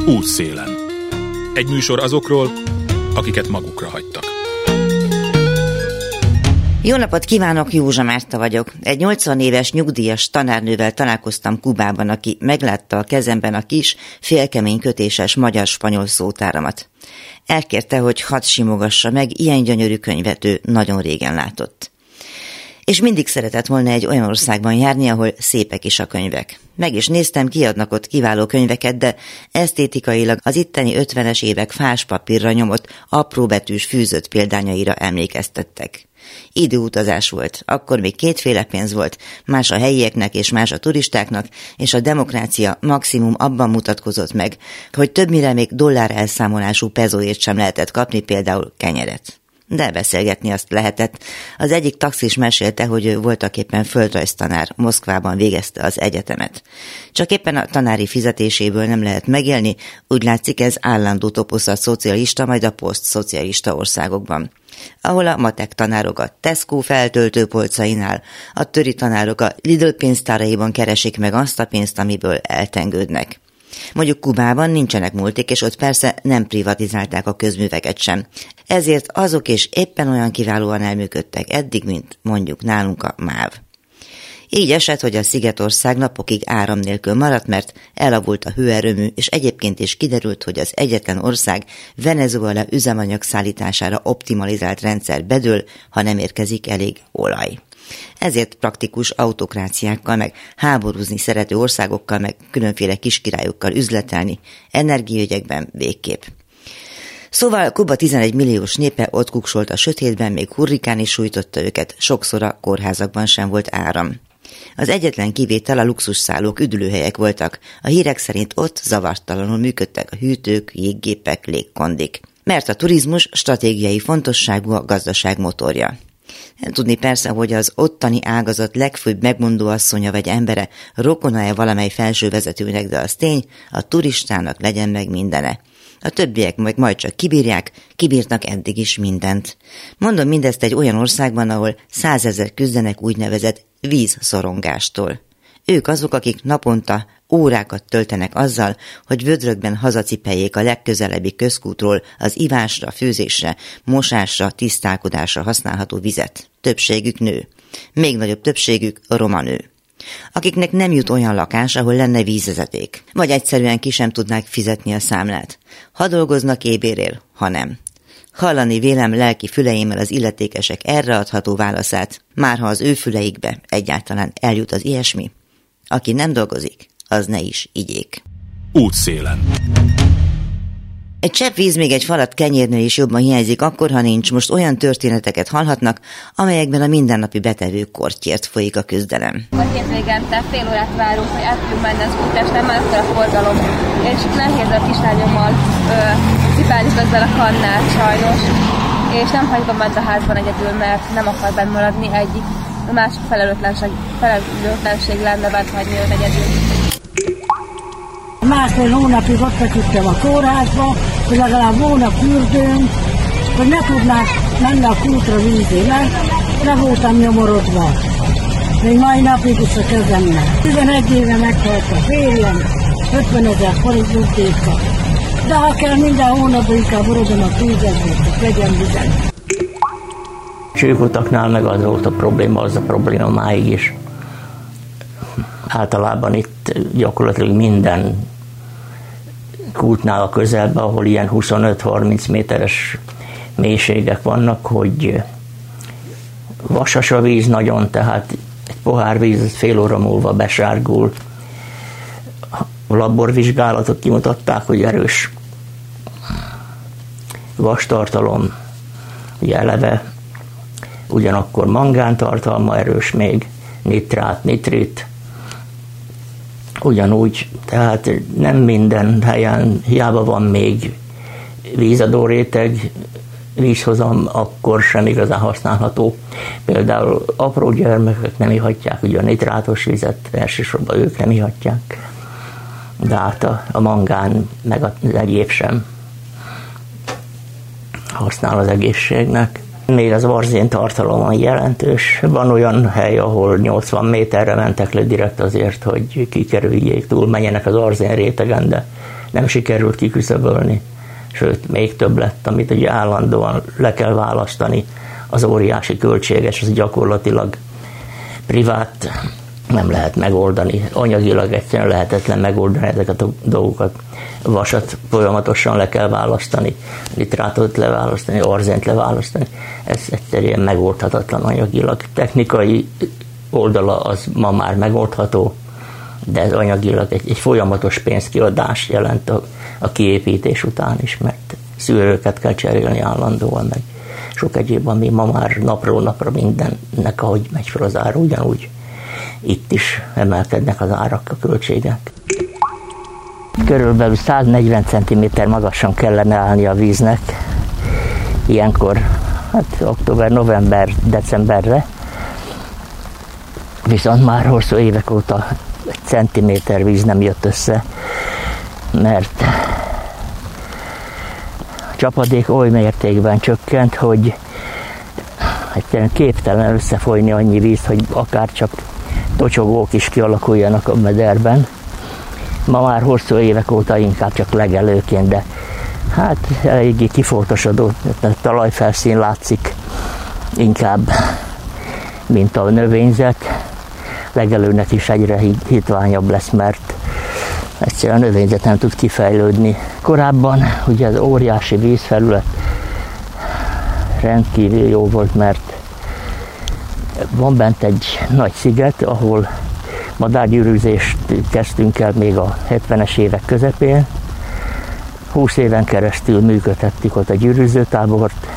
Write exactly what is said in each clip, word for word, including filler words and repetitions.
Útszélen. Egy műsor azokról, akiket magukra hagytak. Jó napot kívánok, Józsa Márta vagyok. Egy nyolcvan éves nyugdíjas tanárnővel találkoztam Kubában, aki meglátta a kezemben a kis, félkemény kötéses magyar-spanyol szótáramat. Elkérte, hogy hadd simogassa meg, ilyen gyönyörű könyvet ő nagyon régen látott. És mindig szeretett volna egy olyan országban járni, ahol szépek is a könyvek. Meg is néztem, kiadnak ott kiváló könyveket, de esztétikailag az itteni ötvenes évek fáspapírra nyomott, apróbetűs fűzött példányaira emlékeztettek. Időutazás volt, akkor még kétféle pénz volt, más a helyieknek és más a turistáknak, és a demokrácia maximum abban mutatkozott meg, hogy többnyire még dollár elszámolású pezóért sem lehetett kapni, például kenyeret. De beszélgetni azt lehetett. Az egyik taxis mesélte, hogy ő voltaképpen földrajztanár, Moszkvában végezte az egyetemet. Csak éppen a tanári fizetéséből nem lehet megélni, úgy látszik ez állandó toposz a szocialista, majd a posztszocialista országokban, ahol a matek tanárok a Tesco feltöltőpolcainál, a töri tanárok a Lidl pénztáraiban keresik meg azt a pénzt, amiből eltengődnek. Mondjuk Kubában nincsenek multik, és ott persze nem privatizálták a közműveket sem. Ezért azok is éppen olyan kiválóan elműködtek eddig, mint mondjuk nálunk a MÁV. Így esett, hogy a Szigetország napokig áram nélkül maradt, mert elavult a hőerőmű, és egyébként is kiderült, hogy az egyetlen ország Venezuela üzemanyag szállítására optimalizált rendszer bedől, ha nem érkezik elég olaj. Ezért praktikus autokráciákkal, meg háborúzni szerető országokkal, meg különféle kiskirályokkal üzletelni, energiaügyekben végképp. Szóval Kuba tizenegy milliós népe ott kuksolt a sötétben, még hurrikán is sújtotta őket, sokszor a kórházakban sem volt áram. Az egyetlen kivétel a luxusszállók, üdülőhelyek voltak, a hírek szerint ott zavartalanul működtek a hűtők, jéggépek, légkondik, mert a turizmus stratégiai fontosságú a gazdaság motorja. Tudni persze, hogy az ottani ágazat legfőbb megmondó asszonya vagy embere rokona-e valamely felsővezetőnek, de az tény, a turistának legyen meg mindene. A többiek meg majd csak kibírják, kibírnak eddig is mindent. Mondom mindezt egy olyan országban, ahol százezer küzdenek úgynevezett vízszorongástól. Ők azok, akik naponta órákat töltenek azzal, hogy vödrökben hazacipeljék a legközelebbi közkútról az ivásra, főzésre, mosásra, tisztálkodásra használható vizet. Többségük nő. Még nagyobb többségük roma nő, akiknek nem jut olyan lakás, ahol lenne vízvezeték, vagy egyszerűen ki sem tudnák fizetni a számlát. Ha dolgoznak ébérél, ha nem. Hallani vélem lelki füleimmel az illetékesek erre adható válaszát, már ha az ő füleikbe egyáltalán eljut az ilyesmi. Aki nem dolgozik, az ne is igyék. Útszélen. Egy csepp víz, még egy falat kenyérnél is jobban hiányzik akkor, ha nincs. Most olyan történeteket hallhatnak, amelyekben a mindennapi betevő kortyért folyik a küzdelem. A hétvégente fél órát várunk, hogy át tudjunk menni az Újpesten, már akkor a forgalom, és nehéz a kislányommal cipelni közben a kannát sajnos, és nem hagyom bent a házban egyedül, mert nem akar benn maradni egyik. A másik felelőtlenség, felelőtlenség lenne bent hagyni őt egyedül. Másfél hónapig ott feküdtem a kórházba, hogy legalább volna fürdőm, hogy ne tudnák menni a kútra vízé, mert le voltam nyomorodva. Még mai napig is a kezemnek. tizenegy éve meghalt a férjem, ötvenezer forint nyugdíjat. De ha kell, minden hónapban inkább urodom a tízezret, hogy vegyem vizet. Csőkutaknál meg az volt a probléma, az a probléma máig is. Általában itt gyakorlatilag minden kútnál a közelben, ahol ilyen huszonöt-harminc méteres mélységek vannak, hogy vasas a víz nagyon, tehát egy pohár víz fél óra múlva besárgul. A laborvizsgálatok kimutatták, hogy erős vastartalom, ugye eleve, ugyanakkor mangántartalma erős még, nitrát, nitrit, ugyanúgy, tehát nem minden helyen, hiába van még vízadó réteg, vízhozam, akkor sem igazán használható. Például apró gyermekek nem ihatják, ugye a nitrátos vizet, elsősorban ők nem ihatják, de hát a, a mangán meg az egyéb sem használ az egészségnek. Még az arzén tartalom jelentős. Van olyan hely, ahol nyolcvan méterre mentek le direkt azért, hogy kikerüljék, túl menjenek az arzén rétegen, de nem sikerült kiküszöbölni, sőt, még több lett, amit ugye állandóan le kell választani, az óriási költséges, az gyakorlatilag privát, nem lehet megoldani, anyagilag egyszerűen lehetetlen megoldani ezeket a dolgokat. Vasat folyamatosan le kell választani, nitrátot leválasztani, arzént leválasztani, ez egyszerűen megoldhatatlan anyagilag. Technikai oldala az ma már megoldható, de ez anyagilag egy, egy folyamatos pénzkiadás jelent a, a kiépítés után is, mert szűrőket kell cserélni állandóan, meg sok egyéb, ami ma már napról napra mindennek, ahogy megy fel az ára, ugyanúgy itt is emelkednek az árak, a költségek. Körülbelül száznegyven centiméter magasan kellene állni a víznek, ilyenkor, hát október, november, decemberre, viszont már hosszú évek óta egy centiméter víz nem jött össze, mert a csapadék oly mértékben csökkent, hogy egyszerűen képtelen összefolyni annyi víz, hogy akár csak tocsogók is kialakuljanak a mederben. Ma már hosszú évek óta inkább csak legelőként, de hát eléggé kifoltosodott, a talajfelszín látszik inkább, mint a növényzet. Legelőnek is egyre hitványabb lesz, mert egyszerűen a növényzet nem tud kifejlődni. Korábban ugye az óriási vízfelület rendkívül jó volt, mert van bent egy nagy sziget, ahol madárgyűrűzést kezdtünk el még a hetvenes évek közepén. húsz éven keresztül működtettük ott a gyűrűzőtábort,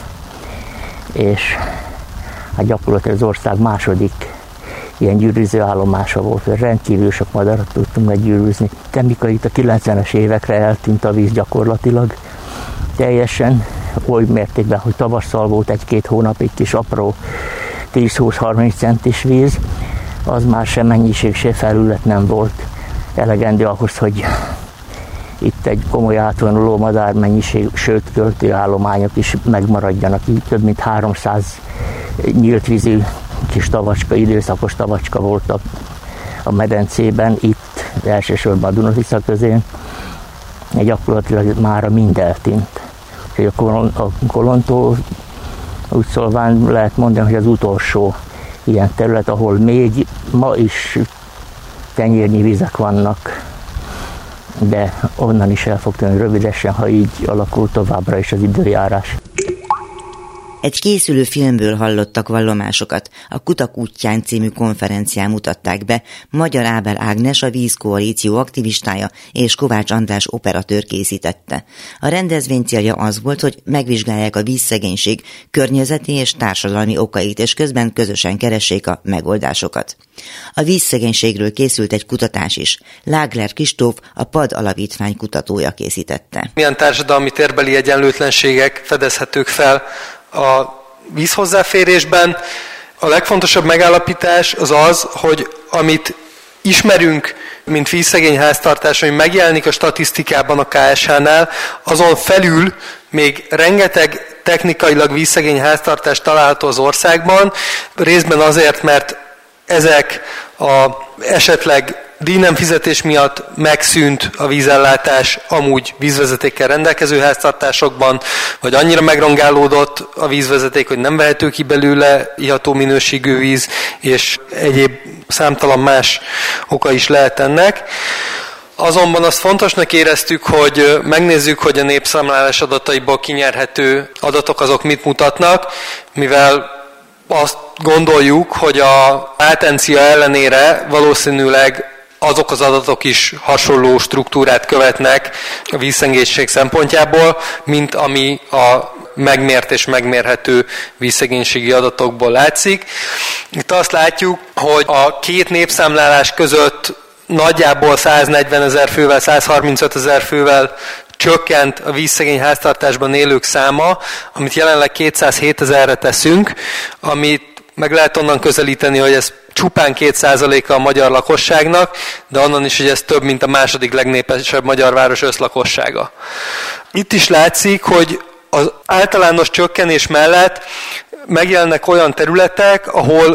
és hát gyakorlatilag az ország második ilyen gyűrűző állomása volt, hogy rendkívül sok madarat tudtunk meggyűrűzni. De mikor itt a kilencvenes évekre eltűnt a víz gyakorlatilag teljesen, oly mértékben, hogy tavasszal volt egy-két hónapig kis apró tíz-húsz-harminc centis víz, az már sem mennyiség, se felület nem volt elegendő ahhoz, hogy itt egy komoly átvonuló madár mennyiség, sőt költőállományok is megmaradjanak. Így több mint háromszáz nyílt vízű kis tavacska, időszakos tavacska volt a, a medencében, itt elsősorban a Duna-Tisza közén, gyakorlatilag mára mind eltűnt. A, kolon, a Kolontó úgy szólván lehet mondani, hogy az utolsó ilyen terület, ahol még ma is tenyérnyi vizek vannak, de onnan is el fog tűnni rövidesen, ha így alakul továbbra is az időjárás. Egy készülő filmből hallottak vallomásokat. A Kutak útján című konferencián mutatták be. Magyar Ábel Ágnes, a Vízkoalíció aktivistája, és Kovács András operatőr készítette. A rendezvény célja az volt, hogy megvizsgálják a vízszegénység környezeti és társadalmi okait, és közben közösen keressék a megoldásokat. A vízszegénységről készült egy kutatás is. Lágler Kristóf, a PAD Alapítvány kutatója készítette. Milyen társadalmi térbeli egyenlőtlenségek fedezhetők fel a vízhozzáférésben? A legfontosabb megállapítás az az, hogy amit ismerünk, mint vízszegény háztartás, ami megjelenik a statisztikában a ká es há-nál, azon felül még rengeteg technikailag vízszegény háztartás található az országban, részben azért, mert ezek a esetleg díjnemfizetés miatt megszűnt a vízellátás amúgy vízvezetékkel rendelkező háztartásokban, vagy annyira megrongálódott a vízvezeték, hogy nem vehető ki belőle iható minőségű víz, és egyéb számtalan más oka is lehet ennek. Azonban azt fontosnak éreztük, hogy megnézzük, hogy a népszámlálás adataiból kinyerhető adatok azok mit mutatnak, mivel azt gondoljuk, hogy a látencia ellenére valószínűleg azok az adatok is hasonló struktúrát követnek a vízszegénység szempontjából, mint ami a megmért és megmérhető vízszegénységi adatokból látszik. Itt azt látjuk, hogy a két népszámlálás között nagyjából száznegyvenezer fővel, százharmincötezer fővel csökkent a vízszegény háztartásban élők száma, amit jelenleg kétszázhétezerre teszünk, amit meg lehet onnan közelíteni, hogy ez csupán két százaléka a magyar lakosságnak, de onnan is, hogy ez több, mint a második legnépesebb magyar város összlakossága. Itt is látszik, hogy az általános csökkenés mellett megjelennek olyan területek, ahol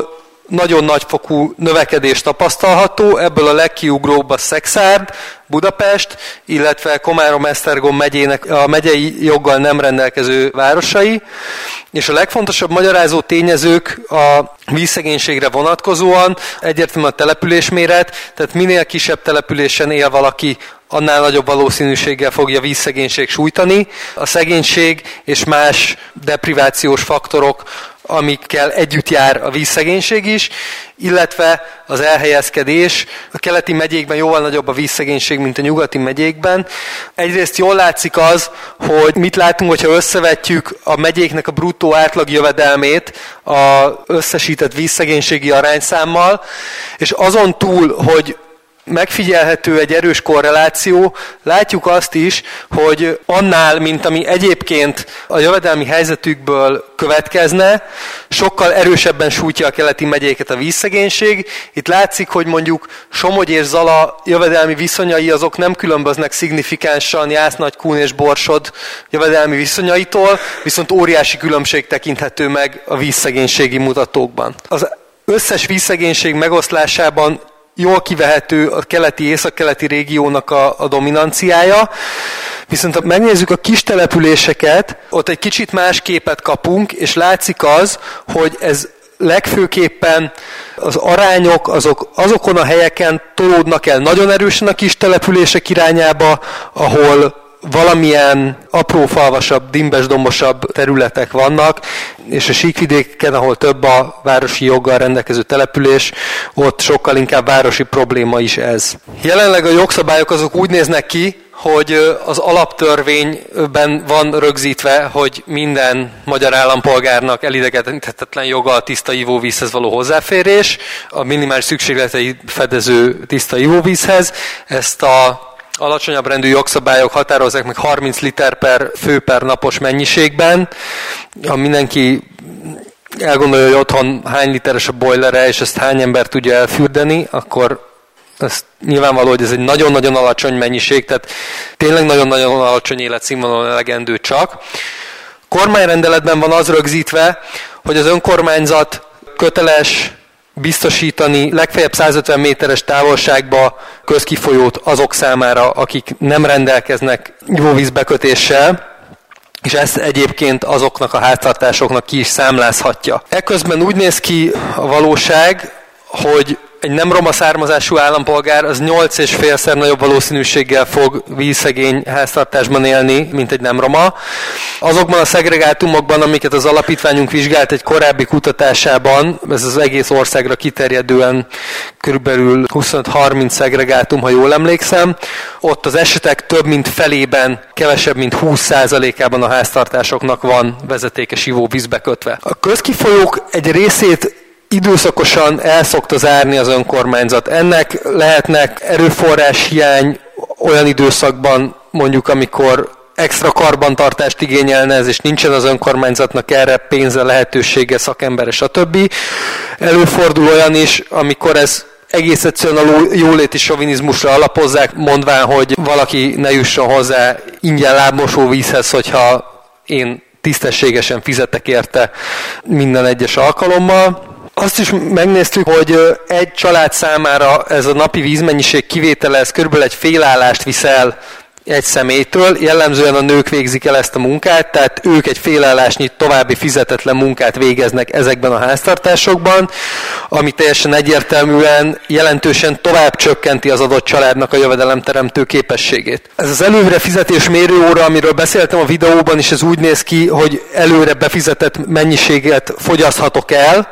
nagyon nagyfokú növekedés tapasztalható, ebből a legkiugróbb a Szekszárd, Budapest, illetve Komárom-Esztergom megyének a megyei joggal nem rendelkező városai, és a legfontosabb magyarázó tényezők a vízszegénységre vonatkozóan egyértelműen a településméret, tehát minél kisebb településen él valaki, annál nagyobb valószínűséggel fogja vízszegénység sújtani. A szegénység és más deprivációs faktorok, amikkel együtt jár a vízszegénység is, illetve az elhelyezkedés. A keleti megyékben jóval nagyobb a vízszegénység, mint a nyugati megyékben. Egyrészt jól látszik az, hogy mit látunk, hogyha összevetjük a megyéknek a bruttó átlagjövedelmét az összesített vízszegénységi arányszámmal, és azon túl, hogy megfigyelhető egy erős korreláció, látjuk azt is, hogy annál, mint ami egyébként a jövedelmi helyzetükből következne, sokkal erősebben sújtja a keleti megyéket a vízszegénység. Itt látszik, hogy mondjuk Somogy és Zala jövedelmi viszonyai azok nem különböznek szignifikánsan Jász-Nagykún és Borsod jövedelmi viszonyaitól, viszont óriási különbség tekinthető meg a vízszegénységi mutatókban. Az összes vízszegénység megoszlásában jól kivehető a keleti, északkeleti régiónak a, a dominanciája, viszont ha megnézzük a kis településeket, ott egy kicsit más képet kapunk, és látszik az, hogy ez legfőképpen az arányok azok, azokon a helyeken tolódnak el nagyon erősen a kis települések irányába, ahol valamilyen aprófalvasabb, dimbesdombosabb területek vannak, és a síkvidéken, ahol több a városi joggal rendelkező település, ott sokkal inkább városi probléma is ez. Jelenleg a jogszabályok azok úgy néznek ki, hogy az alaptörvényben van rögzítve, hogy minden magyar állampolgárnak elidegethetetlen joga a tiszta ivóvízhez való hozzáférés, a minimális szükségletei fedező tiszta ivóvízhez. Ezt a alacsonyabb rendű jogszabályok határozzák meg harminc liter per fő per napos mennyiségben. Ha mindenki elgondolja, hogy otthon hány literes a bojlere, és ezt hány ember tudja elfürdeni, akkor ez nyilvánvaló, hogy ez egy nagyon-nagyon alacsony mennyiség, tehát tényleg nagyon-nagyon alacsony életszínvonalon elegendő csak. Kormányrendeletben van az rögzítve, hogy az önkormányzat köteles biztosítani legfeljebb százötven méteres távolságba közkifolyót azok számára, akik nem rendelkeznek ivóvízbekötéssel, és ezt egyébként azoknak a háztartásoknak ki is számlázhatja. Ekközben úgy néz ki a valóság, hogy egy nem roma származású állampolgár az nyolc és félszer nagyobb valószínűséggel fog vízszegény háztartásban élni, mint egy nem roma. Azokban a szegregátumokban, amiket az alapítványunk vizsgált egy korábbi kutatásában, ez az egész országra kiterjedően körülbelül huszonöt-harminc szegregátum, ha jól emlékszem, ott az esetek több mint felében, kevesebb mint húsz százalékában a háztartásoknak van vezetékes ivóvízbe kötve. A közkifolyók egy részét időszakosan el szokta zárni az önkormányzat. Ennek lehetnek erőforrás hiány olyan időszakban, mondjuk amikor extra karbantartást igényelne ez, és nincsen az önkormányzatnak erre pénze, lehetősége, szakembere, stb. Előfordul olyan is, amikor ez egész egyszerűen a jóléti sovinizmusra alapozzák, mondván, hogy valaki ne jusson hozzá ingyen lábmosó vízhez, hogyha én tisztességesen fizetek érte minden egyes alkalommal. Azt is megnéztük, hogy egy család számára ez a napi vízmennyiség kivétele, ez körülbelül egy félállást visz el egy személytől, jellemzően a nők végzik el ezt a munkát, tehát ők egy félállásnyi további fizetetlen munkát végeznek ezekben a háztartásokban, ami teljesen egyértelműen jelentősen tovább csökkenti az adott családnak a jövedelemteremtő képességét. Ez az előre fizetés mérőóra, amiről beszéltem a videóban is, ez úgy néz ki, hogy előre befizetett mennyiséget fogyaszthatok el,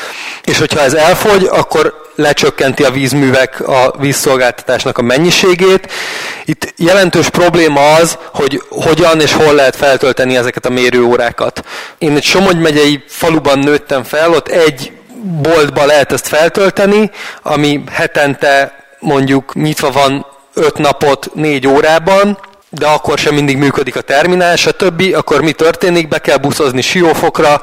és hogyha ez elfogy, akkor lecsökkenti a vízművek a vízszolgáltatásnak a mennyiségét. Itt jelentős probléma az, hogy hogyan és hol lehet feltölteni ezeket a mérőórákat. Én egy Somogy megyei faluban nőttem fel, ott egy boltba lehet ezt feltölteni, ami hetente mondjuk nyitva van öt napot négy órában, de akkor sem mindig működik a terminál, stb. Akkor mi történik? Be kell buszozni Siófokra,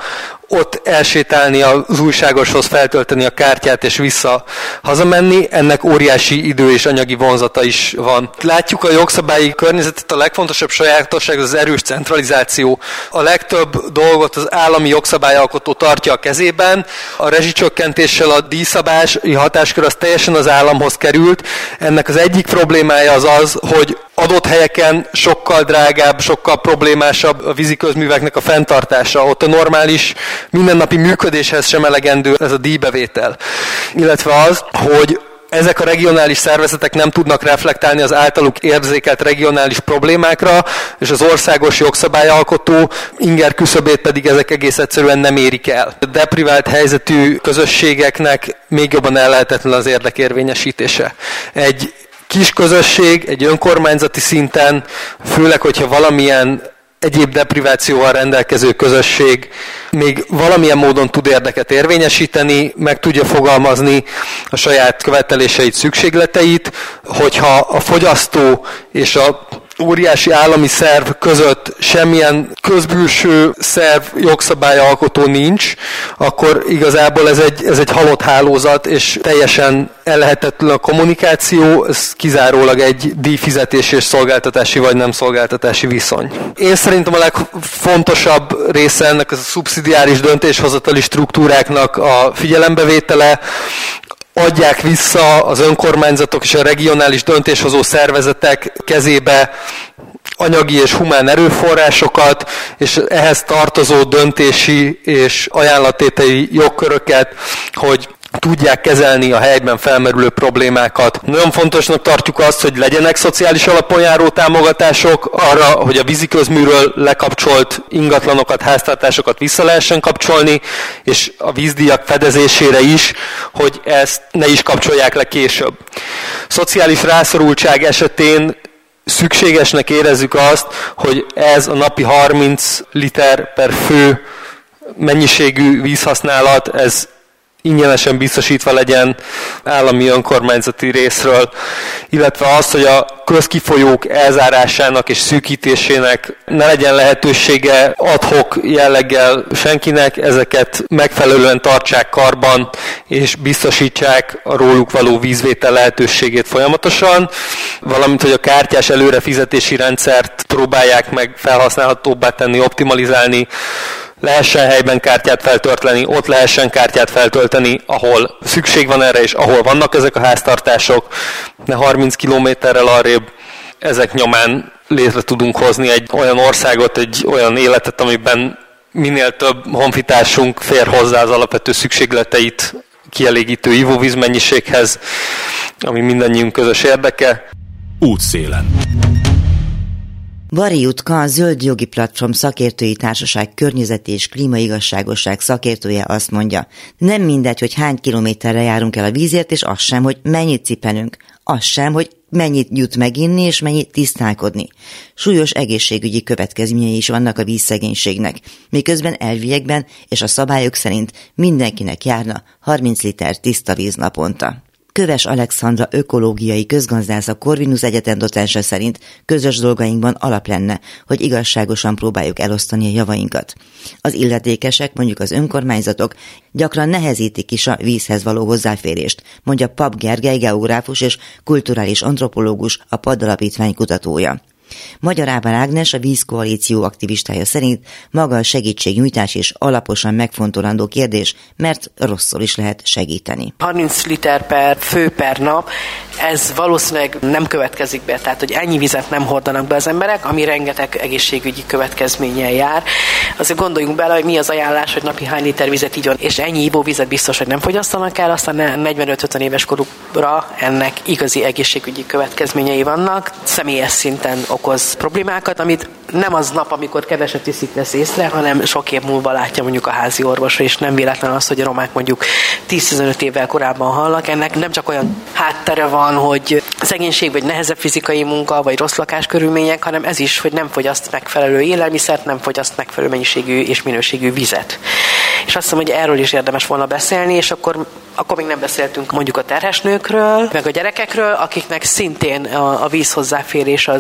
ott elsétálni az újságoshoz, feltölteni a kártyát és vissza hazamenni, ennek óriási idő és anyagi vonzata is van. Látjuk a jogszabályi környezetet, a legfontosabb sajátosság az erős centralizáció. A legtöbb dolgot az állami jogszabályalkotó tartja a kezében, a rezsicsökkentéssel a díjszabási hatáskör az teljesen az államhoz került. Ennek az egyik problémája az az, hogy adott helyeken sokkal drágább, sokkal problémásabb a víziközműveknek a fenntartása. Ott a normális mindennapi működéshez sem elegendő ez a díjbevétel. Illetve az, hogy ezek a regionális szervezetek nem tudnak reflektálni az általuk érzékelt regionális problémákra, és az országos jogszabályalkotó inger küszöbét pedig ezek egész egyszerűen nem érik el. A deprivált helyzetű közösségeknek még jobban ellehetetlen az érdekérvényesítése. Egy kis közösség, egy önkormányzati szinten, főleg, hogyha valamilyen egyéb deprivációval rendelkező közösség még valamilyen módon tud érdeket érvényesíteni, meg tudja fogalmazni a saját követeléseit, szükségleteit, hogyha a fogyasztó és a óriási állami szerv között semmilyen közbülső szerv jogszabályalkotó nincs, akkor igazából ez egy, ez egy halott hálózat, és teljesen ellehetetlen a kommunikáció, ez kizárólag egy díjfizetés és szolgáltatási vagy nem szolgáltatási viszony. Én szerintem a legfontosabb része ennek a szubszidiáris döntéshozatali struktúráknak a figyelembevétele, adják vissza az önkormányzatok és a regionális döntéshozó szervezetek kezébe anyagi és humán erőforrásokat, és ehhez tartozó döntési és ajánlattételi jogköröket, hogy tudják kezelni a helyben felmerülő problémákat. Nagyon fontosnak tartjuk azt, hogy legyenek szociális alapon járó támogatások arra, hogy a víziközműről lekapcsolt ingatlanokat, háztartásokat vissza lehessen kapcsolni, és a vízdíjak fedezésére is, hogy ezt ne is kapcsolják le később. Szociális rászorultság esetén szükségesnek érezzük azt, hogy ez a napi harminc liter per fő mennyiségű vízhasználat, ez ingyenesen biztosítva legyen állami önkormányzati részről, illetve az, hogy a közkifolyók elzárásának és szűkítésének ne legyen lehetősége ad-hoc jelleggel senkinek, ezeket megfelelően tartsák karban, és biztosítsák a róluk való vízvétel lehetőségét folyamatosan, valamint, hogy a kártyás előrefizetési rendszert próbálják meg felhasználhatóbbá tenni, optimalizálni, lehessen helyben kártyát feltölteni, ott lehessen kártyát feltölteni, ahol szükség van erre, és ahol vannak ezek a háztartások, ne harminc kilométerrel arrébb. Ezek nyomán létre tudunk hozni egy olyan országot, egy olyan életet, amiben minél több honfitársunk fér hozzá az alapvető szükségleteit kielégítő ivóvízmennyiséghez, ami mindannyiunk közös érdeke. Útszélen. Bari Jutka, a Zöld Jogi Platform Szakértői Társaság környezeti és klímaigazságosság szakértője azt mondja, nem mindegy, hogy hány kilométerre járunk el a vízért, és az sem, hogy mennyit cipenünk, az sem, hogy mennyit jut meginni, és mennyit tisztálkodni. Súlyos egészségügyi következményei is vannak a vízszegénységnek, miközben elviekben és a szabályok szerint mindenkinek járna harminc liter tiszta víz naponta. Köves Alexandra ökológiai közgazdász, a Corvinus Egyetem docense szerint közös dolgainkban alap lenne, hogy igazságosan próbáljuk elosztani a javainkat. Az illetékesek, mondjuk az önkormányzatok, gyakran nehezítik is a vízhez való hozzáférést, mondja Pap Gergely geográfus és kulturális antropológus, a Padd Alapítvány kutatója. Magyar Ábel Ágnes, a Vízkoalíció aktivistája szerint maga a segítségnyújtás és alaposan megfontolandó kérdés, mert rosszul is lehet segíteni. harminc liter per fő per nap, ez valószínűleg nem következik be, tehát hogy ennyi vizet nem hordanak be az emberek, ami rengeteg egészségügyi következménnyel jár. Azért gondoljunk bele, hogy mi az ajánlás, hogy napi hány liter vizet igyon, és ennyi ivóvizet biztos, hogy nem fogyasztanak el, aztán negyvenöt-ötven éves korukra ennek igazi egészségügyi következményei vannak, személyes szinten okoz problémákat, amit nem az nap, amikor keveset iszik, vesz észre, hanem sok év múlva látja mondjuk a házi orvosra, és nem véletlen az, hogy a romák mondjuk tíz-tizenöt évvel korábban halnak. Ennek nem csak olyan háttere van, hogy szegénység, vagy nehezebb fizikai munka, vagy rossz lakáskörülmények, hanem ez is, hogy nem fogyaszt megfelelő élelmiszert, nem fogyaszt megfelelő mennyiségű és minőségű vizet. És azt hiszem, hogy erről is érdemes volna beszélni, és akkor, akkor még nem beszéltünk mondjuk a terhes nőkről, meg a gyerekekről, akiknek szintén a, a víz hozzáférés az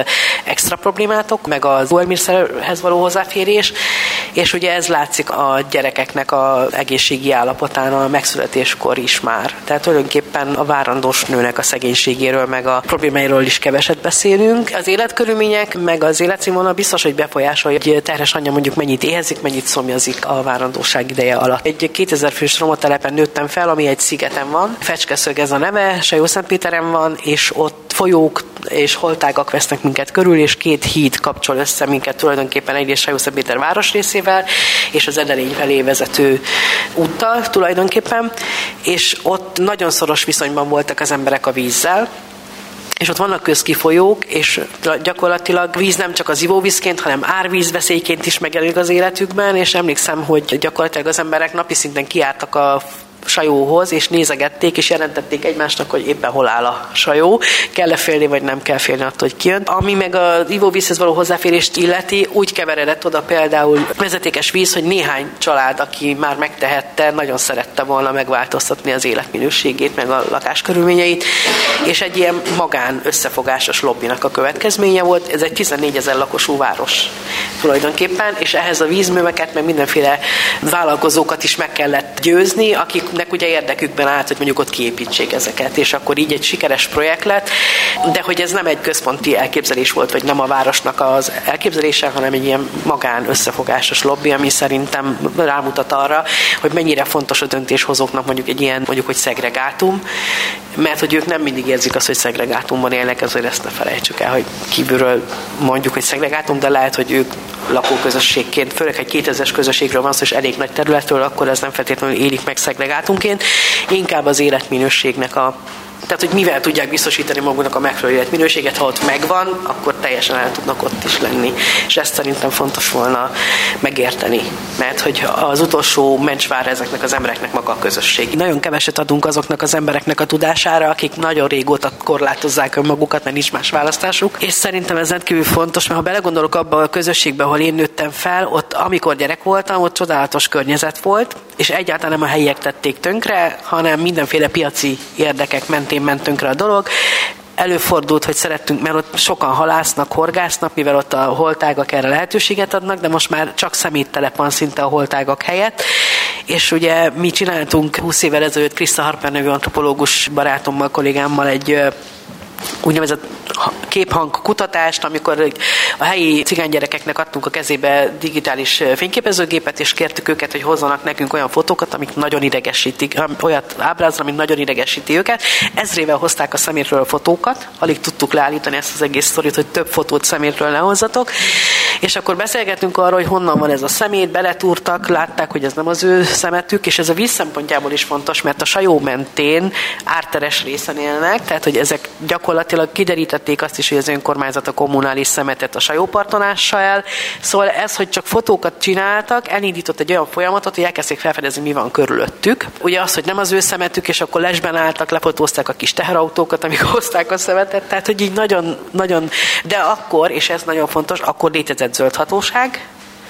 extra problémátok, meg az élelmiszerhez való hozzáférés, és ugye ez látszik a gyerekeknek az egészségi állapotán a megszületéskor is már. Tehát tulajdonképpen a várandós nőnek a szegénységéről, meg a problémáiról is keveset beszélünk. Az életkörülmények, meg az életszínvonal biztos, hogy befolyásolja, hogy egy terhes anya mondjuk mennyit éhezik, mennyit szomjazik a várandóság ideje alatt. Egy kétezer fős romotelepen nőttem fel, ami egy szigeten van. Fecskeszög ez a neve, Sajószentpéteren van, és ott folyók és holtágak vesznek minket körül, és két híd kapcsol össze minket tulajdonképpen egyrészt Sajószentpéter városrészével, és az Edelény felé vezető úttal tulajdonképpen, és ott nagyon szoros viszonyban voltak az emberek a vízzel, és ott vannak közkifolyók, és gyakorlatilag víz nem csak az ivóvízként, hanem árvízveszélyként is megjelenik az életükben, és emlékszem, hogy gyakorlatilag az emberek napi szinten kiártak a sajóhoz, és nézegették, és jelentették egymásnak, hogy éppen hol áll a sajó, kell-e félni, vagy nem kell félni attól, hogy kijön. Ami meg az ivóvízhez való hozzáférést illeti, úgy keveredett oda például vezetékes víz, hogy néhány család, aki már megtehette, nagyon szerette volna megváltoztatni az életminőségét, meg a lakáskörülményeit, és egy ilyen magán összefogásos lobbinak a következménye volt. Ez egy tizennégyezer lakosú város tulajdonképpen, és ehhez a vízműveket, meg mindenféle vállalkozókat is meg kellett győzni, akik nek ugye érdekükben állt, hogy mondjuk ott kiépítsék ezeket, és akkor így egy sikeres projekt lett, de hogy ez nem egy központi elképzelés volt, vagy nem a városnak az elképzelése, hanem egy ilyen magán összefogásos lobby, ami szerintem rámutat arra, hogy mennyire fontos a döntéshozóknak mondjuk egy ilyen, mondjuk, hogy szegregátum, mert hogy ők nem mindig érzik azt, hogy szegregátumban élnek, ezért ezt ne felejtsük el, hogy kívülről mondjuk, hogy szegregátum, de lehet, hogy ők lakóközösségként, főleg egy kétezres közösségről van szó, és elég nagy területről, akkor ez nem feltétlenül élik meg szegregátumként, inkább az életminőségnek a Tehát, hogy mivel tudják biztosítani maguknak a megfelelő életminőséget, ha ott megvan, akkor teljesen el tudnak ott is lenni. És ezt szerintem fontos volna megérteni. Mert hogy az utolsó mencsvár ezeknek az embereknek maga a közösség. Nagyon keveset adunk azoknak az embereknek a tudására, akik nagyon régóta korlátozzák önmagukat, mert nincs más választásuk. És szerintem ez rendkívül fontos, mert ha belegondolok abba a közösségbe, ahol én nőttem fel, ott amikor gyerek voltam, ott csodálatos környezet volt, és egyáltalán nem a helyiek tették tönkre, hanem mindenféle piaci érdekek mentén ment tönkre a dolog. Előfordult, hogy szerettünk, mert ott sokan halásznak, horgásznak, mivel ott a holtágak erre lehetőséget adnak, de most már csak szeméttelep van szinte a holtágak helyett. És ugye mi csináltunk húsz évvel ezelőtt Krista Harper nevű antropológus barátommal, kollégámmal egy úgynevezett képhang kutatást, amikor a helyi cigánygyerekeknek adtunk a kezébe digitális fényképezőgépet, és kértük őket, hogy hozzanak nekünk olyan fotókat, amik nagyon idegesítik, olyat ábrázol, amik nagyon idegesíti őket. Ezrével hozták a szemétről a fotókat, alig tudtuk leállítani ezt az egész sztorit, hogy több fotót szemétről lehozzatok, és akkor beszélgetünk arról, hogy honnan van ez a szemét, beletúrtak, látták, hogy ez nem az ő szemetük, és ez a víz szempontjából is fontos, mert a Sajó mentén árteres részen élnek, tehát hogy ezek gyakorlatilag kiderítették azt is, hogy az önkormányzat a kommunális szemetet a Sajóparton ássa el. Szóval ez, hogy csak fotókat csináltak, elindított egy olyan folyamatot, hogy elkezdték felfedezni, mi van körülöttük. Ugye az, hogy nem az ő szemetük, és akkor lesben álltak, lefotózták a kis teherautókat, amik hozták a szemetet, tehát hogy így nagyon, nagyon, de akkor, és ez nagyon fontos, akkor létezett zöld hatóság,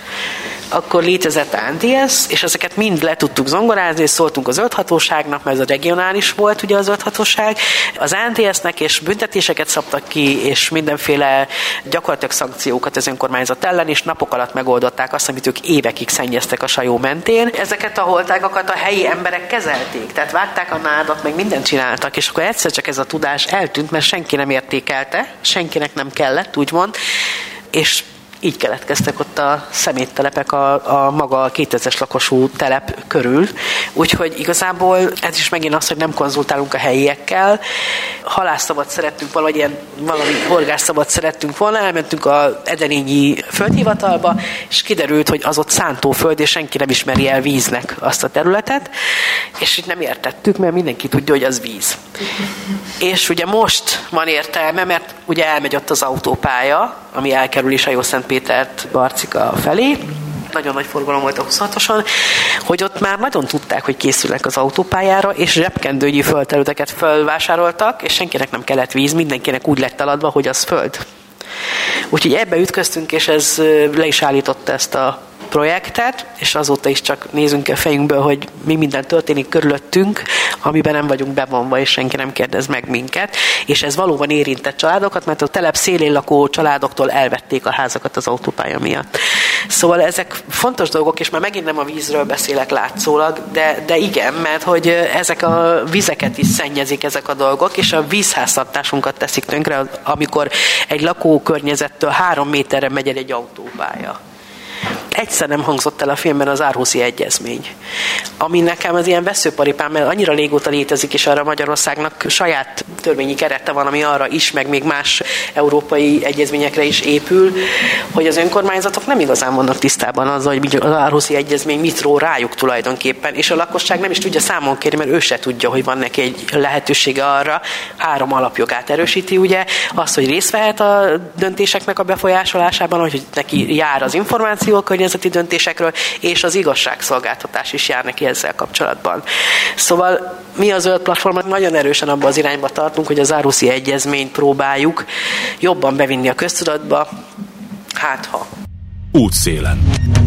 akkor létezett á en té es, és ezeket mind le tudtuk zongorázni, és szóltunk a zöld hatóságnak, mert ez a regionális volt ugye a zöld hatóság, az á en té esnek, és büntetéseket szabtak ki, és mindenféle gyakorlatilag szankciókat az önkormányzat ellen, és napok alatt megoldották azt, amit ők évekig szennyeztek a Sajó mentén. Ezeket a holtágakat a helyi emberek kezelték, tehát vágták a nádat, meg mindent csináltak, és akkor egyszer csak ez a tudás eltűnt, mert senki nem értékelte, senkinek nem kellett, úgymond, és így keletkeztek ott a szeméttelepek a, a maga kétezres lakosú telep körül. Úgyhogy igazából ez is megint az, hogy nem konzultálunk a helyiekkel. Halászszabad szerettünk, valahogy ilyen, valami horgásszabad szerettünk volna, elmentünk az Edelényi földhivatalba, és kiderült, hogy az ott szántóföld, és senki nem ismeri el víznek azt a területet, és itt nem értettük, mert mindenki tudja, hogy az víz. És ugye most van értelme, mert ugye elmegy ott az autópálya, ami elkerül is a Sajószentpétert Barcika felé. Nagyon nagy forgalom volt a huszonhatoson, hogy ott már nagyon tudták, hogy készülnek az autópályára, és zsebkendőgyi földterületeket fölvásároltak, és senkinek nem kellett víz, mindenkinek úgy lett eladva, hogy az föld. Úgyhogy ebbe ütköztünk, és ez le is állította ezt a projektet, és azóta is csak nézünk a fejünkből, hogy mi minden történik körülöttünk, amiben nem vagyunk bevonva, és senki nem kérdez meg minket, és ez valóban érintett családokat, mert a telep szélén lakó családoktól elvették a házakat az autópálya miatt. Szóval ezek fontos dolgok, és már megint nem a vízről beszélek látszólag, de, de igen, mert hogy ezek a vizeket is szennyezik ezek a dolgok, és a vízháztartásunkat teszik tönkre, amikor egy lakókörnyezettől három méterre megy el egy autópálya. Egyszer nem hangzott el a filmben az Aarhusi Egyezmény, ami nekem az ilyen veszőparipám, mert annyira régóta létezik, és arra Magyarországnak saját törvényi kerete van, ami arra is, meg még más európai egyezményekre is épül, hogy az önkormányzatok nem igazán vannak tisztában azzal, hogy az Aarhusi Egyezmény mit ró rájuk tulajdonképpen, és a lakosság nem is tudja számon kérni, mert ő se tudja, hogy van neki egy lehetősége arra. Három alapjogát erősíti, ugye, az, hogy részt vehet a döntéseknek a befolyásolásában, hogy neki jár az információ a környezeti döntésekről, és az igazságszolgáltatás is jár neki ezzel kapcsolatban. Szóval mi a Zöld Platformon nagyon erősen abba az irányba tartunk, hogy az Aarhusi Egyezményt próbáljuk jobban bevinni a köztudatba, hát ha. Útszélen.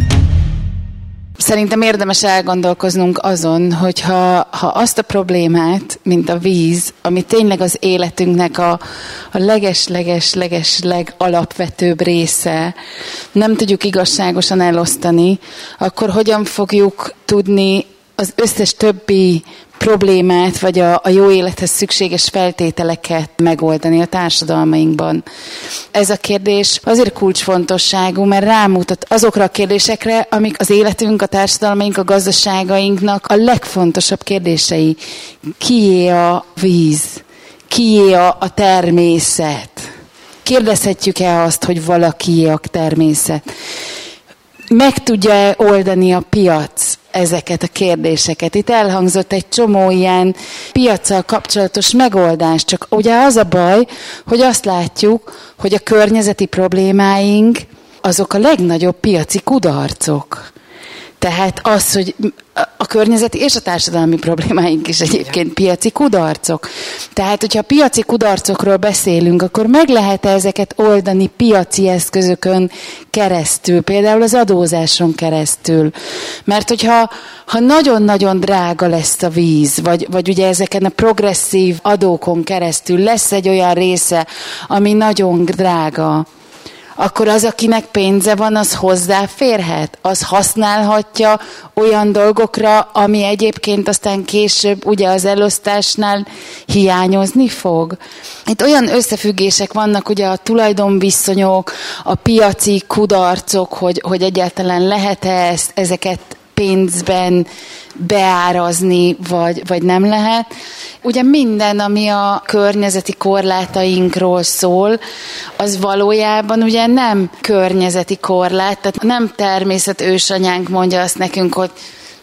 Szerintem érdemes elgondolkoznunk azon, hogyha ha azt a problémát, mint a víz, ami tényleg az életünknek a, a leges-leges-leges legalapvetőbb része, nem tudjuk igazságosan elosztani, akkor hogyan fogjuk tudni az összes többi problémát, vagy a, a jó élethez szükséges feltételeket megoldani a társadalmainkban. Ez a kérdés azért kulcsfontosságú, mert rámutat azokra a kérdésekre, amik az életünk, a társadalmaink, a gazdaságainknak a legfontosabb kérdései. Kié a víz? Kié a, a természet? Kérdezhetjük-e azt, hogy valakié a természet? Meg tudja oldani a piac ezeket a kérdéseket? Itt elhangzott egy csomó ilyen piaccal kapcsolatos megoldás, csak ugye az a baj, hogy azt látjuk, hogy a környezeti problémáink azok a legnagyobb piaci kudarcok. Tehát az, hogy a környezeti és a társadalmi problémáink is egyébként piaci kudarcok. Tehát, hogyha a piaci kudarcokról beszélünk, akkor meg lehet ezeket oldani piaci eszközökön keresztül, például az adózáson keresztül. Mert hogyha ha nagyon-nagyon drága lesz a víz, vagy, vagy ugye ezeken a progresszív adókon keresztül lesz egy olyan része, ami nagyon drága, akkor az, akinek pénze van, az hozzáférhet, az használhatja olyan dolgokra, ami egyébként aztán később ugye az elosztásnál hiányozni fog. Itt olyan összefüggések vannak, ugye a tulajdonviszonyok, a piaci kudarcok, hogy, hogy egyáltalán lehet-e ezt, ezeket pénzben beárazni, vagy, vagy nem lehet. Ugye minden, ami a környezeti korlátainkról szól, az valójában ugye nem környezeti korlát, tehát nem természet ősanyánk mondja azt nekünk, hogy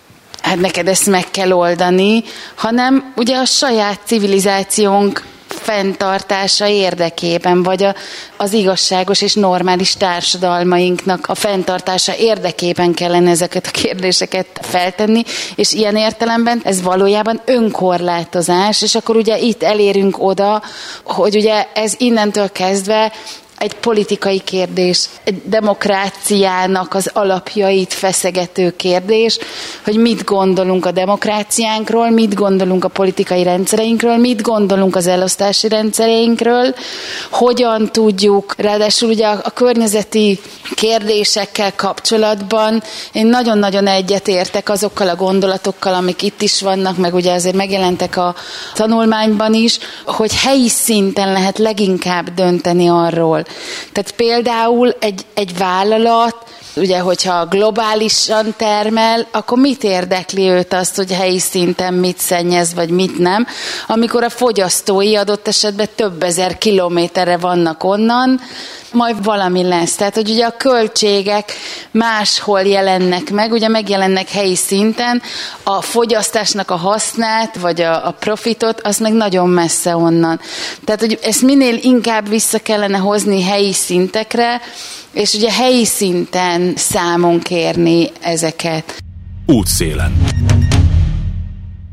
hát neked ezt meg kell oldani, hanem ugye a saját civilizációnk fenntartása érdekében, vagy a, az igazságos és normális társadalmainknak a fenntartása érdekében kellene ezeket a kérdéseket feltenni, és ilyen értelemben ez valójában önkorlátozás, és akkor ugye itt elérünk oda, hogy ugye ez innentől kezdve egy politikai kérdés, egy demokráciának az alapjait feszegető kérdés, hogy mit gondolunk a demokráciánkról, mit gondolunk a politikai rendszereinkről, mit gondolunk az elosztási rendszereinkről, hogyan tudjuk, ráadásul ugye a, a környezeti kérdésekkel kapcsolatban én nagyon-nagyon egyetértek azokkal a gondolatokkal, amik itt is vannak, meg ugye azért megjelentek a tanulmányban is, hogy helyi szinten lehet leginkább dönteni arról. Tehát például egy, egy vállalat, ugye, hogyha globálisan termel, akkor mit érdekli őt azt, hogy helyi szinten mit szennyez, vagy mit nem, amikor a fogyasztói adott esetben több ezer kilométerre vannak onnan, majd valami lesz. Tehát, hogy ugye a költségek máshol jelennek meg, ugye megjelennek helyi szinten, a fogyasztásnak a hasznát, vagy a, a profitot, az meg nagyon messze onnan. Tehát, hogy ezt minél inkább vissza kellene hozni helyi szintekre, és ugye helyi szinten számon kérni ezeket. Útszélen.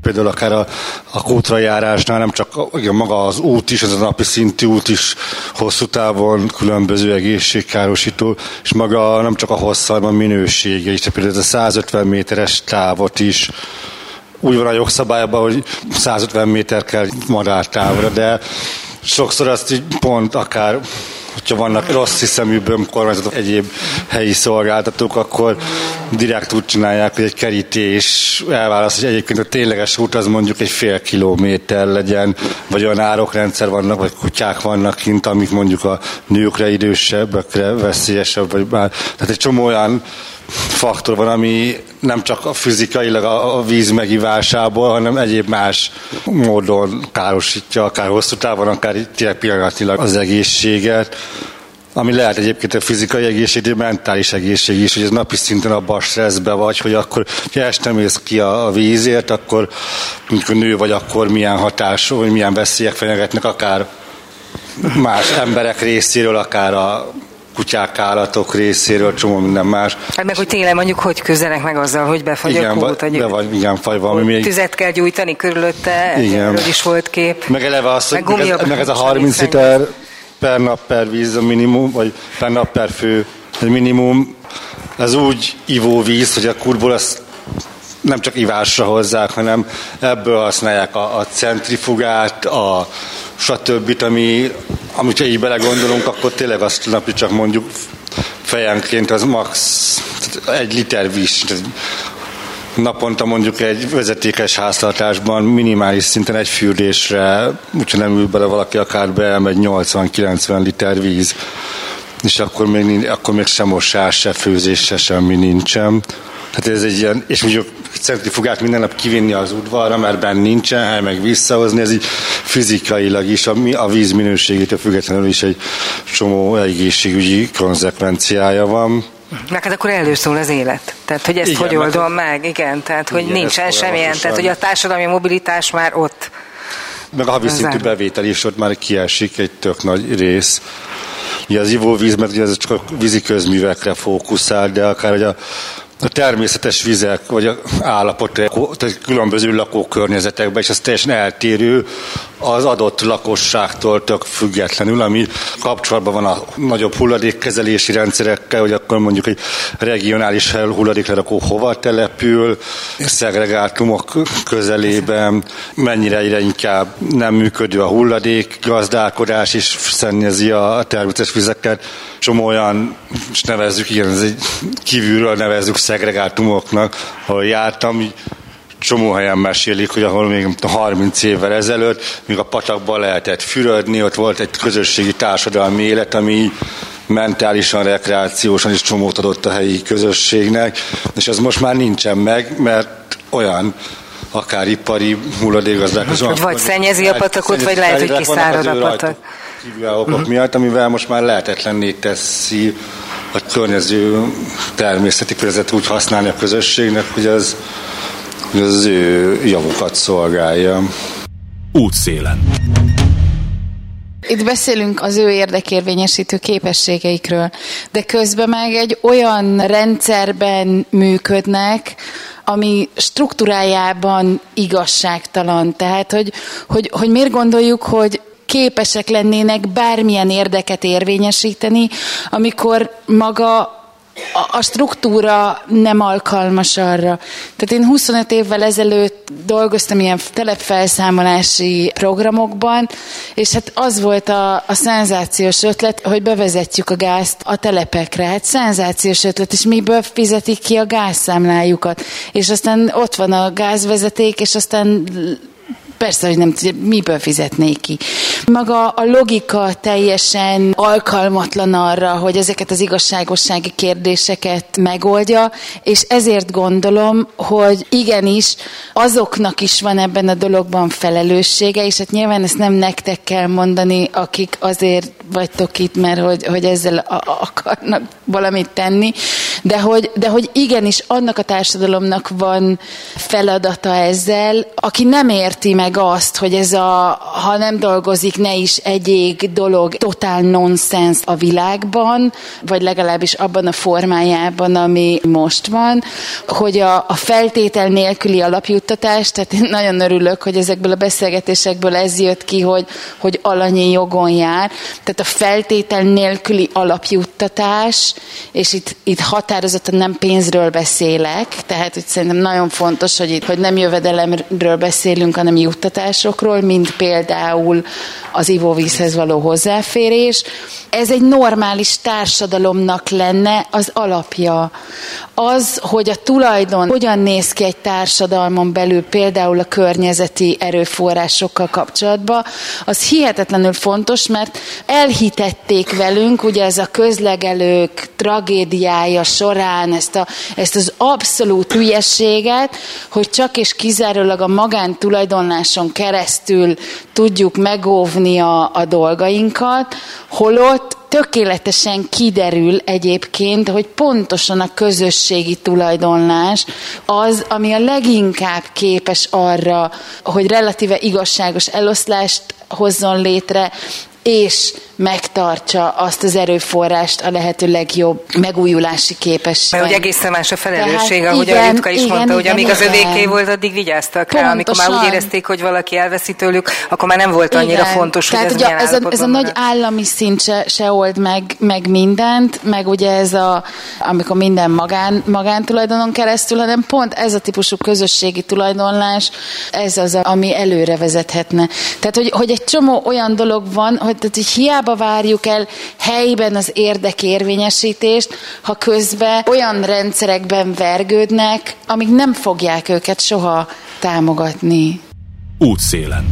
például akár a, a kútra járásnál nem csak igen, maga az út is, ez a napi szintű út is hosszú távon különböző egészségkárosító, és maga nem csak a hossza, hanem a minősége is. Például ez a százötven méteres távot is úgy van a jogszabályban, hogy százötven méter kell madártávra, de sokszor azt így pont akár, hogyha vannak rossz hiszemű bömkormányzatok, egyéb helyi szolgáltatók, akkor direkt úgy csinálják, hogy egy kerítés elválaszt, hogy egyébként a tényleges út az mondjuk egy fél kilométer legyen, vagy olyan árokrendszer vannak, vagy kutyák vannak kint, amik mondjuk a nőkre, idősebbekre veszélyesebb, vagy már, tehát egy csomó olyan faktor van, ami nem csak a fizikailag a víz megívásából, hanem egyéb más módon károsítja, akár hosszú távon, akár tényleg pillanatilag az egészséget, ami lehet egyébként a fizikai egészség, de mentális egészség is, hogy ez napi szinten abban a stresszbe vagy, hogy akkor, ha este mész ki a vízért, akkor amikor nő vagy, akkor milyen hatás, vagy milyen veszélyek fenyegetnek, akár más emberek részéről, akár a kutyák, állatok részéről, csomó minden más. Hát meg, hogy tényleg mondjuk, hogy küzdenek meg azzal, hogy befagy a kút. Igen, be vagy, igen, fagy valami. Még... Tüzet kell gyújtani körülötte, erről is volt kép. Meg eleve az, meg, meg, ez, meg ez a harminc liter per nap per víz a minimum, vagy per nap per fő egy minimum, ez úgy ivóvíz, hogy a kútból azt nem csak ivásra hozzák, hanem ebből használják a, a centrifugát, a stb. ami, amit így belegondolunk, akkor tényleg azt napi csak mondjuk fejenként az max egy liter víz. Naponta mondjuk egy vezetékes háztartásban minimális szinten egy fürdésre, úgyhogy nem ül bele valaki, akár beelmegy nyolcvan-kilencven liter víz. És akkor még, akkor még sem mosás, se főzés, se semmi nincsen. Tehát ez egy ilyen, és mondjuk centrifugát minden nap kivinni az udvarra, mert benn nincsen hely, meg visszahozni, ez így fizikailag is, a, a víz minőségétől függetlenül is egy csomó egészségügyi konzekvenciája van. Meg hát akkor előszól az élet. Tehát, hogy ezt igen, hogy oldom meg, igen, tehát, hogy igen, nincsen semmilyen, tehát, hogy a társadalmi mobilitás már ott. Meg a havi szintű bevétel is ott már kiesik egy tök nagy rész. Ugye az ivóvíz, mert ugye ez csak a vízi közművekre fókuszál, de akár hogy a a természetes vizek, vagy a állapot különböző lakókörnyezetekben, és ez teljesen eltérő az adott lakosságtól tök függetlenül, ami kapcsolatban van a nagyobb hulladékkezelési rendszerekkel, hogy akkor mondjuk egy regionális hulladéklerakó hova települ, szegregátumok közelében, mennyire egyre inkább nem működő a hulladék gazdálkodás, és szennyezi a természetes vizeket. Csomó olyan, és nevezzük, igen, ez egy kívülről nevezzük szegregátumoknak, ahol jártam, csomó helyen mesélik, hogy ahol még harminc évvel ezelőtt, még a patakban lehetett fürödni, ott volt egy közösségi társadalmi élet, ami mentálisan, rekreációsan is csomót adott a helyi közösségnek, és ez most már nincsen meg, mert olyan akár ipari hulladékgazdálkozó. Vagy szennyezi a patakot, vagy lehet, hogy kiszárad a patak. Okok uh-huh. miatt, amivel most már lehetetlenné teszi a környező természeti környezet úgy használni a közösségnek, hogy az, hogy az ő javukat szolgálja. Útszélen. Itt beszélünk az ő érdekérvényesítő képességeikről, de közben meg egy olyan rendszerben működnek, ami struktúrájában igazságtalan. Tehát, hogy, hogy, hogy miért gondoljuk, hogy képesek lennének bármilyen érdeket érvényesíteni, amikor maga a struktúra nem alkalmas arra. Tehát én huszonöt évvel ezelőtt dolgoztam ilyen telepfelszámolási programokban, és hát az volt a, a szenzációs ötlet, hogy bevezetjük a gázt a telepekre. Hát szenzációs ötlet, és miből fizetik ki a gázszámlájukat. És aztán ott van a gázvezeték, és aztán persze, hogy nem tudja, miből fizetnék ki. Maga a logika teljesen alkalmatlan arra, hogy ezeket az igazságossági kérdéseket megoldja, és ezért gondolom, hogy igenis azoknak is van ebben a dologban felelőssége, és hát nyilván ezt nem nektek kell mondani, akik azért vagytok itt, mert hogy, hogy ezzel a- akarnak valamit tenni, de hogy, de hogy igenis annak a társadalomnak van feladata ezzel, aki nem érti meg azt, hogy ez a, ha nem dolgozik, ne is egyéb dolog, totál nonsens a világban, vagy legalábbis abban a formájában, ami most van, hogy a, a feltétel nélküli alapjuttatás, tehát én nagyon örülök, hogy ezekből a beszélgetésekből ez jött ki, hogy, hogy alanyi jogon jár, tehát a feltétel nélküli alapjuttatás, és itt, itt határozottan nem pénzről beszélek, tehát hogy szerintem nagyon fontos, hogy itt hogy nem jövedelemről beszélünk, hanem juttatásokról, mint például az ivóvízhez való hozzáférés. Ez egy normális társadalomnak lenne az alapja. Az, hogy a tulajdon hogyan néz ki egy társadalmon belül, például a környezeti erőforrásokkal kapcsolatban, az hihetetlenül fontos, mert elhitették velünk, ugye ez a közlegelők tragédiája során ezt, a, ezt az abszolút hülyességet, hogy csak és kizárólag a magántulajdonláson keresztül tudjuk megóvni a, a dolgainkat, holott tökéletesen kiderül egyébként, hogy pontosan a közösségi tulajdonlás az, ami a leginkább képes arra, hogy relatíve igazságos eloszlást hozzon létre, és megtartsa azt az erőforrást a lehető legjobb megújulási képesség. Mert ugye egészen más a felelősség, Tehát, ahogy igen, a Ritka is igen, mondta, igen, hogy amíg igen, az övéké volt, addig vigyáztak rá. Amikor már úgy érezték, hogy valaki elveszi tőlük, akkor már nem volt annyira igen. fontos, Tehát, hogy ez milyen ez a, ez a nagy állami szint se, se old meg, meg mindent, meg ugye ez a, amikor minden magán, magántulajdonon keresztül, hanem pont ez a típusú közösségi tulajdonlás, ez az, ami előre vezethetne. Tehát, hogy, hogy egy csomó olyan dolog van, hogy, tehát, hogy hiába várjuk el helyben az érdekérvényesítést, ha közben olyan rendszerekben vergődnek, amik nem fogják őket soha támogatni. Útszélen.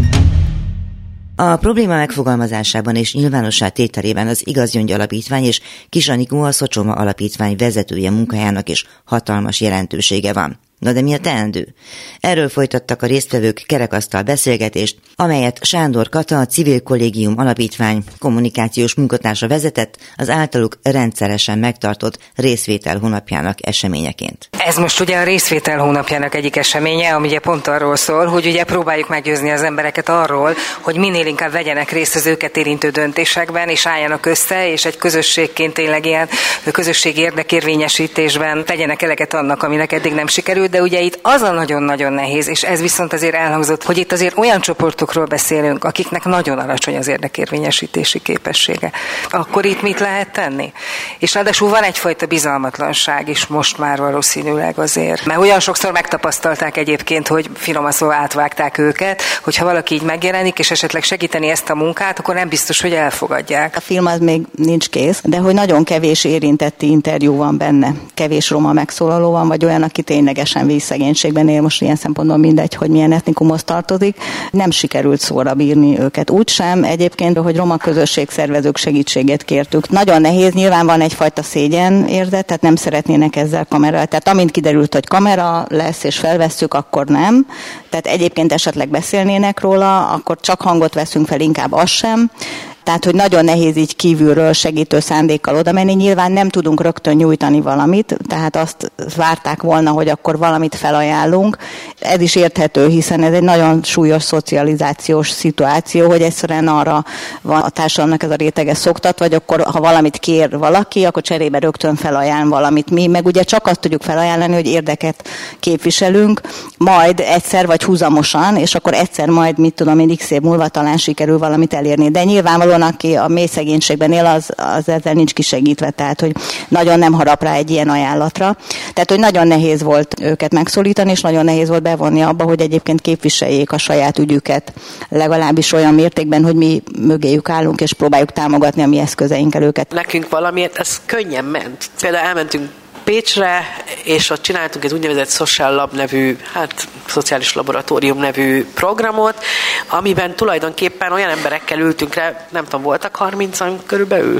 A probléma megfogalmazásában és nyilvánossá tételében az Igazgyöngy Alapítvány és Kis Anikó a Szocsoma Alapítvány vezetője munkájának is hatalmas jelentősége van. Na de mi a teendő? Erről folytattak a résztvevők kerekasztal beszélgetést, amelyet Sándor Kata, a Civil Kollégium Alapítvány kommunikációs munkatársa vezetett az általuk rendszeresen megtartott részvétel hónapjának eseményeként. Ez most ugye a részvétel hónapjának egyik eseménye, ami ugye pont arról szól, hogy ugye próbáljuk meggyőzni az embereket arról, hogy minél inkább vegyenek részt az őket érintő döntésekben, és álljanak össze, és egy közösségként tényleg ilyen közösségi érdekérvényesítésben tegyenek eleget annak, aminek eddig nem sikerült. De ugye itt az a nagyon-nagyon nehéz, és ez viszont azért elhangzott, hogy itt azért olyan csoportokról beszélünk, akiknek nagyon alacsony az érdekérvényesítési képessége. Akkor itt mit lehet tenni? És ráadásul van egyfajta bizalmatlanság is most már valószínűleg azért. Mert olyan sokszor megtapasztalták egyébként, hogy finoman szóval átvágták őket, hogyha valaki így megjelenik, és esetleg segíteni ezt a munkát, akkor nem biztos, hogy elfogadják. A film az még nincs kész, de hogy nagyon kevés érintetti interjú van benne. Kevés roma megszólaló van, vagy olyan, aki ténylegesen vízszegénységben él, most ilyen szempontból mindegy, hogy milyen etnikumhoz tartozik. Nem sikerült szóra bírni őket úgysem. Egyébként, hogy roma közösségszervezők segítségét kértük. Nagyon nehéz, nyilván van egyfajta szégyen érzet, tehát nem szeretnének ezzel kamera. Tehát amint kiderült, hogy kamera lesz és felvesszük, akkor nem. Tehát egyébként esetleg beszélnének róla, akkor csak hangot veszünk fel, inkább az sem. Tehát, hogy nagyon nehéz így kívülről segítő szándékkal oda menni. Nyilván nem tudunk rögtön nyújtani valamit, tehát azt várták volna, hogy akkor valamit felajánlunk. Ez is érthető, hiszen ez egy nagyon súlyos szocializációs szituáció, hogy egyszerűen arra van a társadalomnak ez a rétege szoktat, vagy akkor, ha valamit kér valaki, akkor cserébe rögtön felajánl valamit. Mi meg ugye csak azt tudjuk felajánlani, hogy érdeket képviselünk, majd egyszer vagy húzamosan, és akkor egyszer majd, mit tudom én, x év múlva talán sikerül valamit elérni. De nyilvánvalóan aki a mély szegénységben él, az, az ezzel nincs kisegítve, tehát hogy nagyon nem harap rá egy ilyen ajánlatra. Tehát, hogy nagyon nehéz volt őket megszólítani, és nagyon nehéz volt bevonni abba, hogy egyébként képviseljék a saját ügyüket, legalábbis olyan mértékben, hogy mi mögéjük állunk, és próbáljuk támogatni a mi eszközeinkkel őket. Nekünk valamiért ez könnyen ment. Például elmentünk Pécsre, és ott csináltunk egy úgynevezett Social Lab nevű, hát szociális laboratórium nevű programot, amiben tulajdonképpen olyan emberekkel ültünk rá, nem tudom, voltak harmincan körülbelül,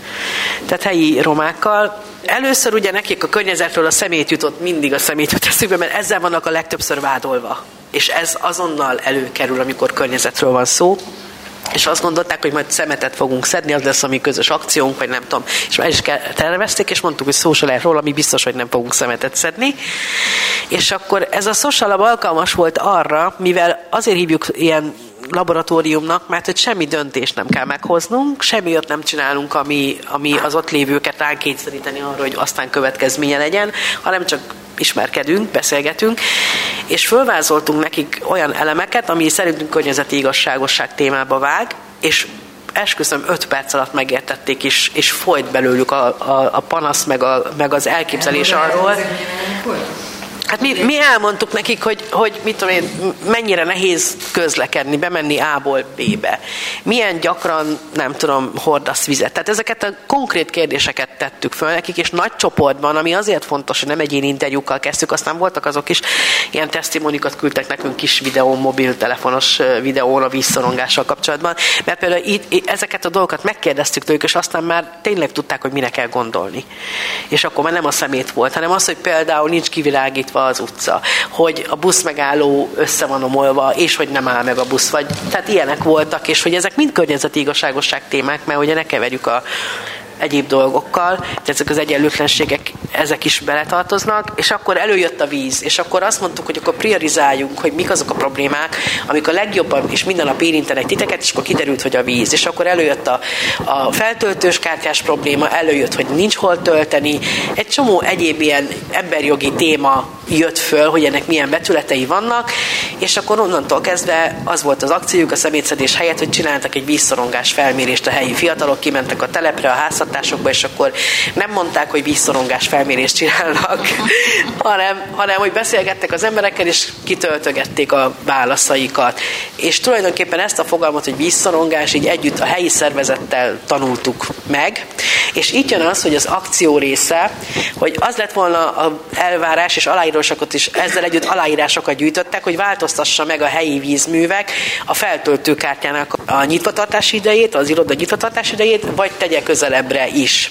tehát helyi romákkal. Először ugye nekik a környezetről a szemét jutott, mindig a szemét jut eszükbe, mert ezzel vannak a legtöbbször vádolva. És ez azonnal előkerül, amikor környezetről van szó. és azt gondolták, hogy majd szemetet fogunk szedni, az lesz a mi közös akciónk, vagy nem tudom. És el is tervezték, és mondtuk, hogy szó se lehet róla, mi biztos, hogy nem fogunk szemetet szedni. És akkor ez a Social Lab alkalmas volt arra, mivel azért hívjuk ilyen laboratóriumnak, mert hogy semmi döntést nem kell meghoznunk, semmi olyat nem csinálunk, ami, ami az ott lévőket ránk kényszeríteni arra, hogy aztán következménye legyen, hanem csak ismerkedünk, beszélgetünk, és fölvázoltunk nekik olyan elemeket, ami szerintünk környezeti igazságosság témába vág, és esküszöm öt perc alatt megértették, és, és folyt belőlük a, a, a panasz, meg, a, meg az elképzelés arról. Hát mi, mi elmondtuk nekik, hogy, hogy mit tudom én, mennyire nehéz közlekedni, bemenni A-ból B-be. Milyen gyakran, nem tudom, hordasz vizet. Tehát ezeket a konkrét kérdéseket tettük föl nekik, és nagy csoportban, ami azért fontos, hogy nem egyéni interjúkkal kezdtük, aztán voltak azok is, ilyen tesztimonikat küldtek nekünk kis videón, mobiltelefonos videón a vízszorongással kapcsolatban, mert például itt, ezeket a dolgokat megkérdeztük tőlük, és aztán már tényleg tudták, hogy mire kell gondolni. És akkor már nem a szemét volt, hanem az, hogy például nincs kivilágítva az utca, hogy a busz megálló össze van omolva, és hogy nem áll meg a busz, vagy tehát ilyenek voltak, és hogy ezek mind környezeti igazságosság témák, mert ugye ne keverjük a egyéb dolgokkal, tehát ezek az egyenlőtlenségek, ezek is beletartoznak, és akkor előjött a víz, és akkor azt mondtuk, hogy akkor priorizáljunk, hogy mik azok a problémák, amik a legjobban és minden nap érintenek titeket, és akkor kiderült, hogy a víz, és akkor előjött a, a feltöltős kártyás probléma, előjött, hogy nincs hol tölteni, egy csomó egyéb ilyen emberjogi téma jött föl, hogy ennek milyen betületei vannak, és akkor onnantól kezdve az volt az akciójuk a szemétszedés helyett, hogy csináltak egy vízszorongás felmérést a helyi fiatalok, kimentek a telepre, a háztartásokba, és akkor nem mondták, hogy vízszorongás felmérést csinálnak, hanem, hanem hogy beszélgettek az emberekkel, és kitöltögették a válaszaikat. És tulajdonképpen ezt a fogalmat, hogy vízszorongás, így együtt a helyi szervezettel tanultuk meg, és így jön az, hogy az akció része, hogy az lett volna az elvárás, és aláírásokat is ezzel együtt aláírásokat gyűjtöttek, hogy változtassa meg a helyi vízművek a feltöltőkártyának a nyitvatartási idejét, az iroda nyitvatartási idejét, vagy tegye közelebbre is.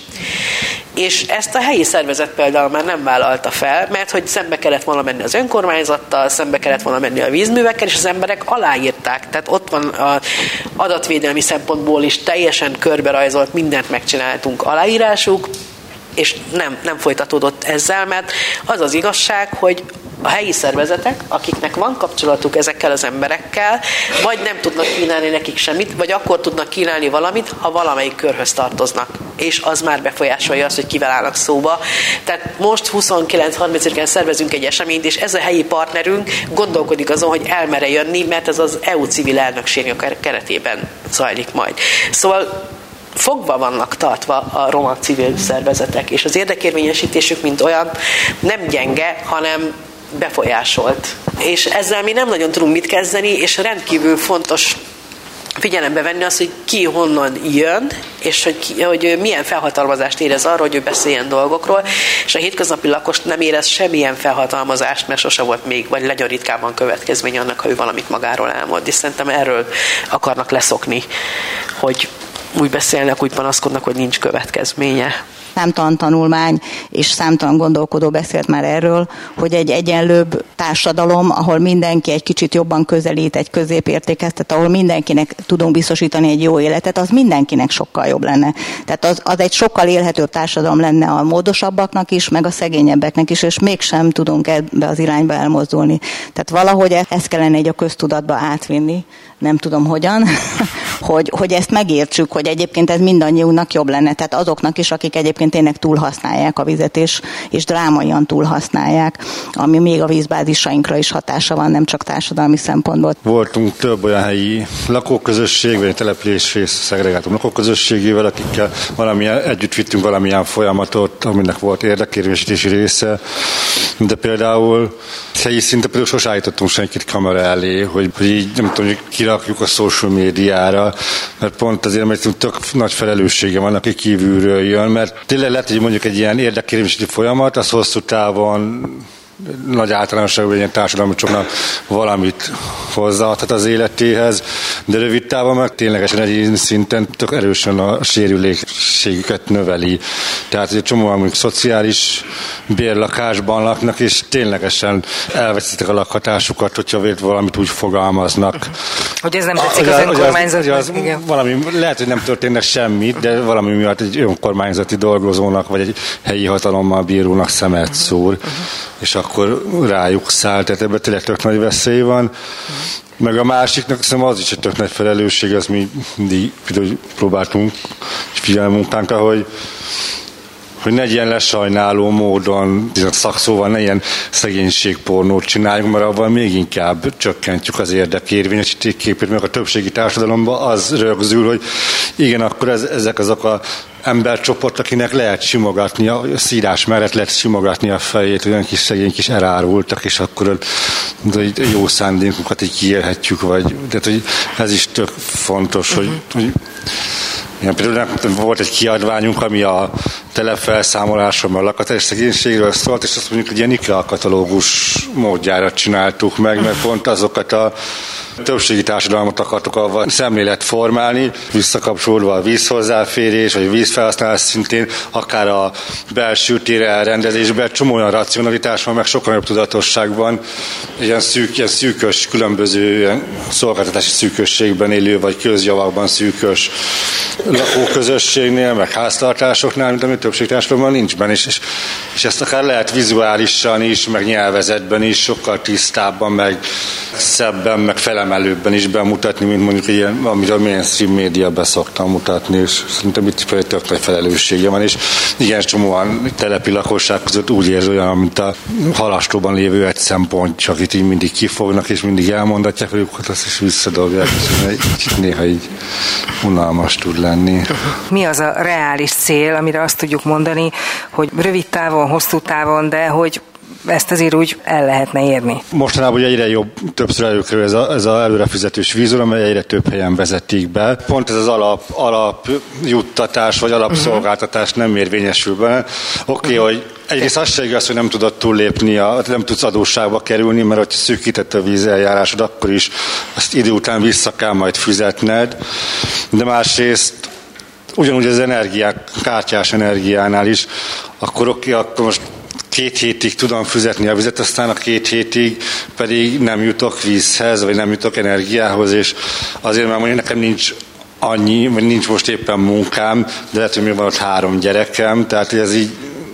És ezt a helyi szervezet például már nem vállalta fel, mert hogy szembe kellett volna menni az önkormányzattal, szembe kellett volna menni a vízművekkel, és az emberek aláírták. Tehát ott van az adatvédelmi szempontból is teljesen körberajzolt, mindent megcsináltunk aláírásuk, és nem, nem folytatódott ezzel, mert az az igazság, hogy a helyi szervezetek, akiknek van kapcsolatuk ezekkel az emberekkel, vagy nem tudnak kínálni nekik semmit, vagy akkor tudnak kínálni valamit, ha valamelyik körhöz tartoznak. És az már befolyásolja azt, hogy kivel állnak szóba. Tehát most huszonkilenc harmincadikán szervezünk egy eseményt, és ez a helyi partnerünk gondolkodik azon, hogy elmere jönni, mert ez az é u civil elnökség keretében zajlik majd. Szóval fogva vannak tartva a roma civil szervezetek, és az érdekérvényesítésük, mint olyan, nem gyenge, hanem befolyásolt. És ezzel mi nem nagyon tudunk mit kezdeni, és rendkívül fontos figyelembe venni azt, hogy ki honnan jön, és hogy, ki, hogy milyen felhatalmazást érez arra, hogy ő beszéljen dolgokról, és a hétköznapi lakos nem érez semmilyen felhatalmazást, mert sose volt még, vagy nagyon ritkában következmény annak, ha ő valamit magáról elmond. És szerintem erről akarnak leszokni, hogy úgy beszélnek, úgy panaszkodnak, hogy nincs következménye. Számtalan tanulmány és számtalan gondolkodó beszélt már erről, hogy egy egyenlőbb társadalom, ahol mindenki egy kicsit jobban közelít egy középértékhez, tehát ahol mindenkinek tudunk biztosítani egy jó életet, az mindenkinek sokkal jobb lenne. Tehát az, az egy sokkal élhetőbb társadalom lenne a módosabbaknak is, meg a szegényebbeknek is, és mégsem tudunk ebbe az irányba elmozdulni. Tehát valahogy ezt kellene egy a köztudatba átvinni, nem tudom hogyan, hogy, hogy ezt megértsük, hogy egyébként ez mindannyiunknak jobb lenne. Tehát azoknak is, akik egyébként tényleg túlhasználják a vizet, és, és drámaian túlhasználják, ami még a vízbázisainkra is hatása van, nem csak társadalmi szempontból. Voltunk több olyan helyi lakóközösség, vagy település szegregátum lakóközösségével, akikkel valamilyen, együtt vittünk valamilyen folyamatot, aminek volt érdekérvényesítési része, de például helyi szinten például sosem állítottunk senkit kamera elé, hogy, hogy így nem tudom, hogy kirakjuk a social médiára, mert pont azért, mert tök nagy felelőssége van, aki kívülről jön, mert tényleg lehet, hogy mondjuk egy ilyen érdekérvényesítési folyamat, az hosszú távon nagy általánosságban egy ilyen társadalmi csomagnak valamit hozzáadhat az életéhez, de rövid távon meg ténylegesen egy szinten tök erősen a sérülékenységüket növeli. Tehát egy csomó, amik szociális bérlakásban laknak, és ténylegesen elveszítik a lakhatásukat, hogyha valamit úgy fogalmaznak. Hogy ez nem tetszik az önkormányzatnak. Valami, lehet, hogy nem történne semmit, de valami miatt egy önkormányzati dolgozónak, vagy egy helyi hatalommal bírónak szemet szúr, uh-huh. és akkor rájuk száll, tehát ebben tényleg tök nagy veszély van. Uh-huh. Meg a másiknak szerintem az is egy tök nagy felelősség, azt mi mindig próbáltunk figyelmunkánkkal, hogy hogy ne ilyen lesajnáló módon, szakszóval ne ilyen szegénységpornót csináljunk, mert abban még inkább csökkentjük az érdekérvényesítés képét, meg a többségi társadalomban az rögzül, hogy igen, akkor ez, ezek azok a embercsoport, akinek lehet simogatni, a szírás mellett lehet simogatni a fejét, olyan kis szegény kis elárultak, és akkor jó szándékunkat így kiélhetjük, vagy, tehát, hogy ez is tök fontos, uh-huh. hogy, hogy ilyen, például volt egy kiadványunk, ami a telepfelszámolásról, a lakatás szegénységről szólt, és azt mondjuk, hogy ilyen IKEA katalógus módjára csináltuk meg, mert pont azokat a többségi társadalmat akartok avval szemlélet formálni, visszakapcsolódva a vízhozzáférés, vagy a vízfelhasználás szintén, akár a belső tér elrendezésben, csomó olyan racionalitás van, meg sokkal nagyobb tudatosságban, ilyen, szűk, ilyen szűkös, különböző ilyen szolgáltatási szűkösségben élő, vagy közjavakban szűkös lakóközösségnél, meg háztartásoknál, mint ami többségi társadalomban nincs benne, és, és ezt akár lehet vizuálisan is, meg nyelvezetben is, sokkal tisztábban, meg szebben, meg felemelőbben is bemutatni, mint mondjuk ilyen, amit a mainstream média beszoktam mutatni, és szerintem itt tök nagy felelőssége van, és igen, csomóan telepi lakosság között úgy érzi olyan, mint a halastóban lévő egy szempont, csak itt így mindig kifognak, és mindig elmondatják, hogy hát azt is visszadobják, és néha így unalmas tud lenni. Mi az a reális cél, amire azt tudjuk mondani, hogy rövid távon, hosszú távon, de hogy ezt azért úgy el lehetne érni? Mostanában ugye egyre jobb, többször előkerül ez a, ez a előrefizetős vízor, amely egyre több helyen vezetik be. Pont ez az alap, alap juttatás, vagy alapszolgáltatás uh-huh. nem érvényesül benne. Oké, okay, uh-huh. hogy egyrészt az se igaz, hogy nem tudod túllépni, a, nem tudsz adósságba kerülni, mert hogyha szűkített a vízeljárásod, akkor is azt idő után vissza kell majd fizetned. De másrészt ugyanúgy az energiák, kártyás energiánál is, akkor oké, okay, akkor most két hétig tudom fizetni a vizet, aztán a két hétig pedig nem jutok vízhez, vagy nem jutok energiához, és azért, mert mondjuk nekem nincs annyi, vagy nincs most éppen munkám, de lehet, hogy még van ott három gyerekem, tehát ez így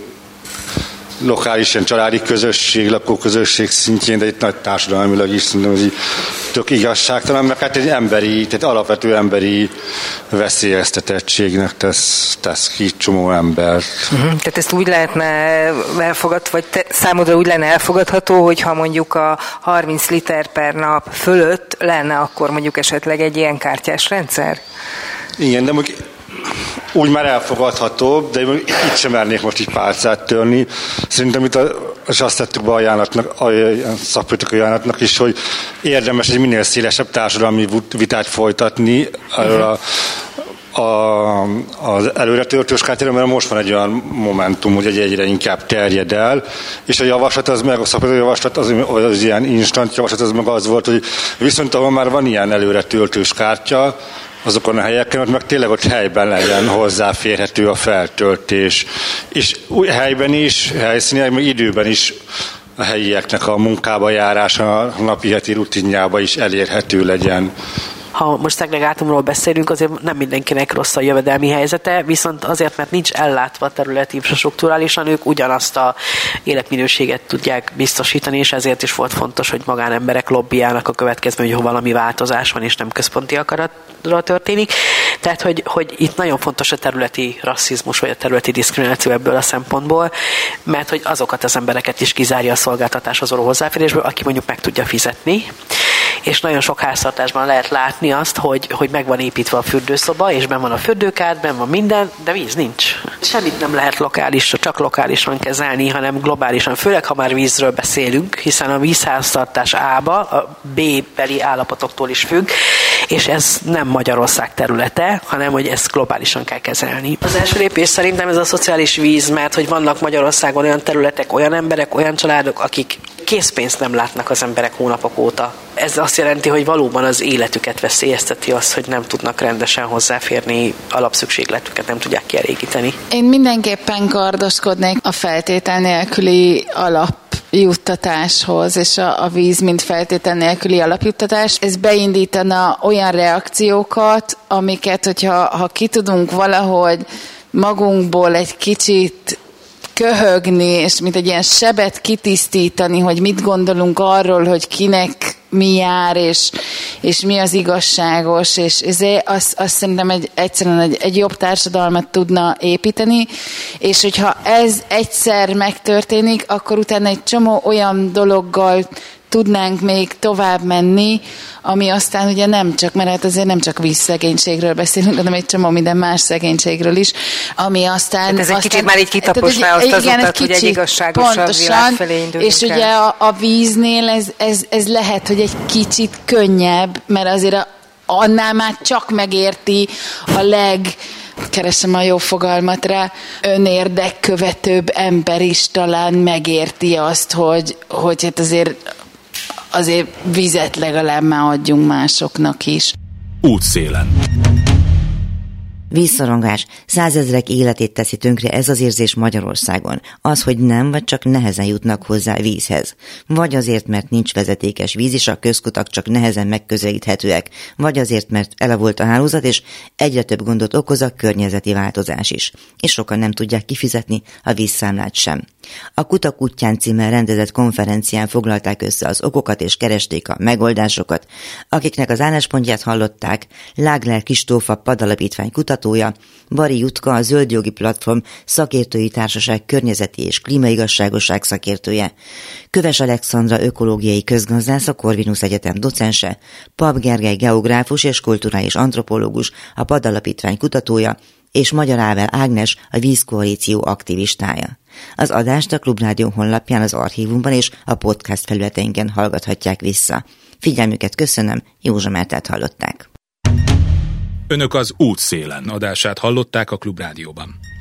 lokális ilyen családi közösség, lakóközösség szintjén, de itt nagy társadalmilag is szerintem ez így tök igazságtalan, mert hát egy emberi, tehát alapvető emberi veszélyeztetettségnek tesz, tesz ki csomó embert. Uh-huh. Tehát ezt úgy lehetne elfogadható, vagy te, számodra úgy lenne elfogadható, hogyha mondjuk a harminc liter per nap fölött lenne akkor mondjuk esetleg egy ilyen kártyás rendszer? Igen, de mondjuk úgy már elfogadható, de itt sem mernék most így pálcát törni. Szerintem itt a, és azt tettük be ajánlatnak, a szakpolitikai ajánlatnak is, hogy érdemes egy minél szélesebb társadalmi vitát folytatni erről a A, az előretörtős kártyára, mert most van egy olyan momentum, hogy egyre inkább terjed el, és a javaslat az meg, a szakpolitikai javaslat az, az ilyen instant javaslat az meg az volt, hogy viszont ahol már van ilyen előretöltős kártya, azokon a helyeken, ott meg tényleg ott helyben legyen hozzáférhető a feltöltés. És helyben is, helyszínen, meg időben is a helyieknek a munkába járása, a napi heti rutinjába is elérhető legyen. Ha most szegregátumról beszélünk, azért nem mindenkinek rossz a jövedelmi helyzete, viszont azért, mert nincs ellátva területi infrastrukturálisan, ők ugyanazt a életminőséget tudják biztosítani, és ezért is volt fontos, hogy magánemberek lobbyának a következmény, hogy valami változás van, és nem központi akaratra történik. Tehát, hogy, hogy itt nagyon fontos a területi rasszizmus, vagy a területi diszkrimináció ebből a szempontból, mert hogy azokat az embereket is kizárja a szolgáltatáshoz való hozzáférésből, aki mondjuk meg tudja fizetni, és nagyon sok háztartásban lehet látni azt, hogy, hogy meg van építve a fürdőszoba, és benn van a fürdőkád, benn van minden, de víz nincs. Semmit nem lehet lokális, csak lokálisan kezelni, hanem globálisan, főleg ha már vízről beszélünk, hiszen a vízháztartás A-ba a B-beli állapotoktól is függ, és ez nem Magyarország területe, hanem hogy ezt globálisan kell kezelni. Az első lépés szerintem ez a szociális víz, mert hogy vannak Magyarországon olyan területek, olyan emberek, olyan családok, akik készpénzt nem látnak az emberek hónapok óta. Ez azt jelenti, hogy valóban az életüket veszélyezteti az, hogy nem tudnak rendesen hozzáférni, alapszükségletüket nem tudják kielégíteni. Én mindenképpen kardoskodnék a feltétel nélküli alap alapjuttatáshoz, és a, a víz, mint feltétel nélküli alapjuttatás, ez beindítana olyan reakciókat, amiket, hogyha ha ki tudunk valahogy magunkból egy kicsit köhögni, és mint egy ilyen sebet kitisztítani, hogy mit gondolunk arról, hogy kinek mi jár, és, és mi az igazságos, és ezért azt, azt szerintem egy, egyszerűen egy, egy jobb társadalmat tudna építeni, és hogyha ez egyszer megtörténik, akkor utána egy csomó olyan dologgal tudnánk még tovább menni, ami aztán ugye nem csak, mert hát azért nem csak vízszegénységről beszélünk, hanem egy csomó minden más szegénységről is, ami aztán... Hát ez egy aztán, kicsit már így kitaposná azt az utat, hogy egy igazságosabb világ felé induljunk. És ugye a, a víznél ez, ez, ez lehet, hogy egy kicsit könnyebb, mert azért a, annál már csak megérti a leg... keresem a jó fogalmat rá, önérdekkövetőbb ember is talán megérti azt, hogy, hogy hát azért azért vizet legalább már adjunk másoknak is. Útszélen. Vízszorongás. Százezrek életét teszi tönkre ez az érzés Magyarországon. Az, hogy nem vagy csak nehezen jutnak hozzá vízhez. Vagy azért, mert nincs vezetékes víz, és a közkutak csak nehezen megközelíthetőek. Vagy azért, mert elavult a hálózat, és egyre több gondot okoz a környezeti változás is. És sokan nem tudják kifizetni a vízszámlát sem. A Kutak útján címmel rendezett konferencián foglalták össze az okokat és keresték a megoldásokat. Akiknek az álláspontját hallották, Lágler Kristófa padalapítvány kutatója, Bari Jutka, a Zöldjogi Platform szakértői társaság környezeti és klímaigazságosság szakértője, Köves Alexandra ökológiai közgazdász, a Corvinus Egyetem docense, Pap Gergely geográfus és kulturális antropológus, a padalapítvány kutatója, és Magyar Ável Ágnes, a Vízkoalíció aktivistája. Az adást a Klubrádió honlapján, az archívumban és a podcast felületeinken hallgathatják vissza. Figyelmüket köszönöm, Józsa Mártát hallották. Önök az Útszélen adását hallották a Klubrádióban.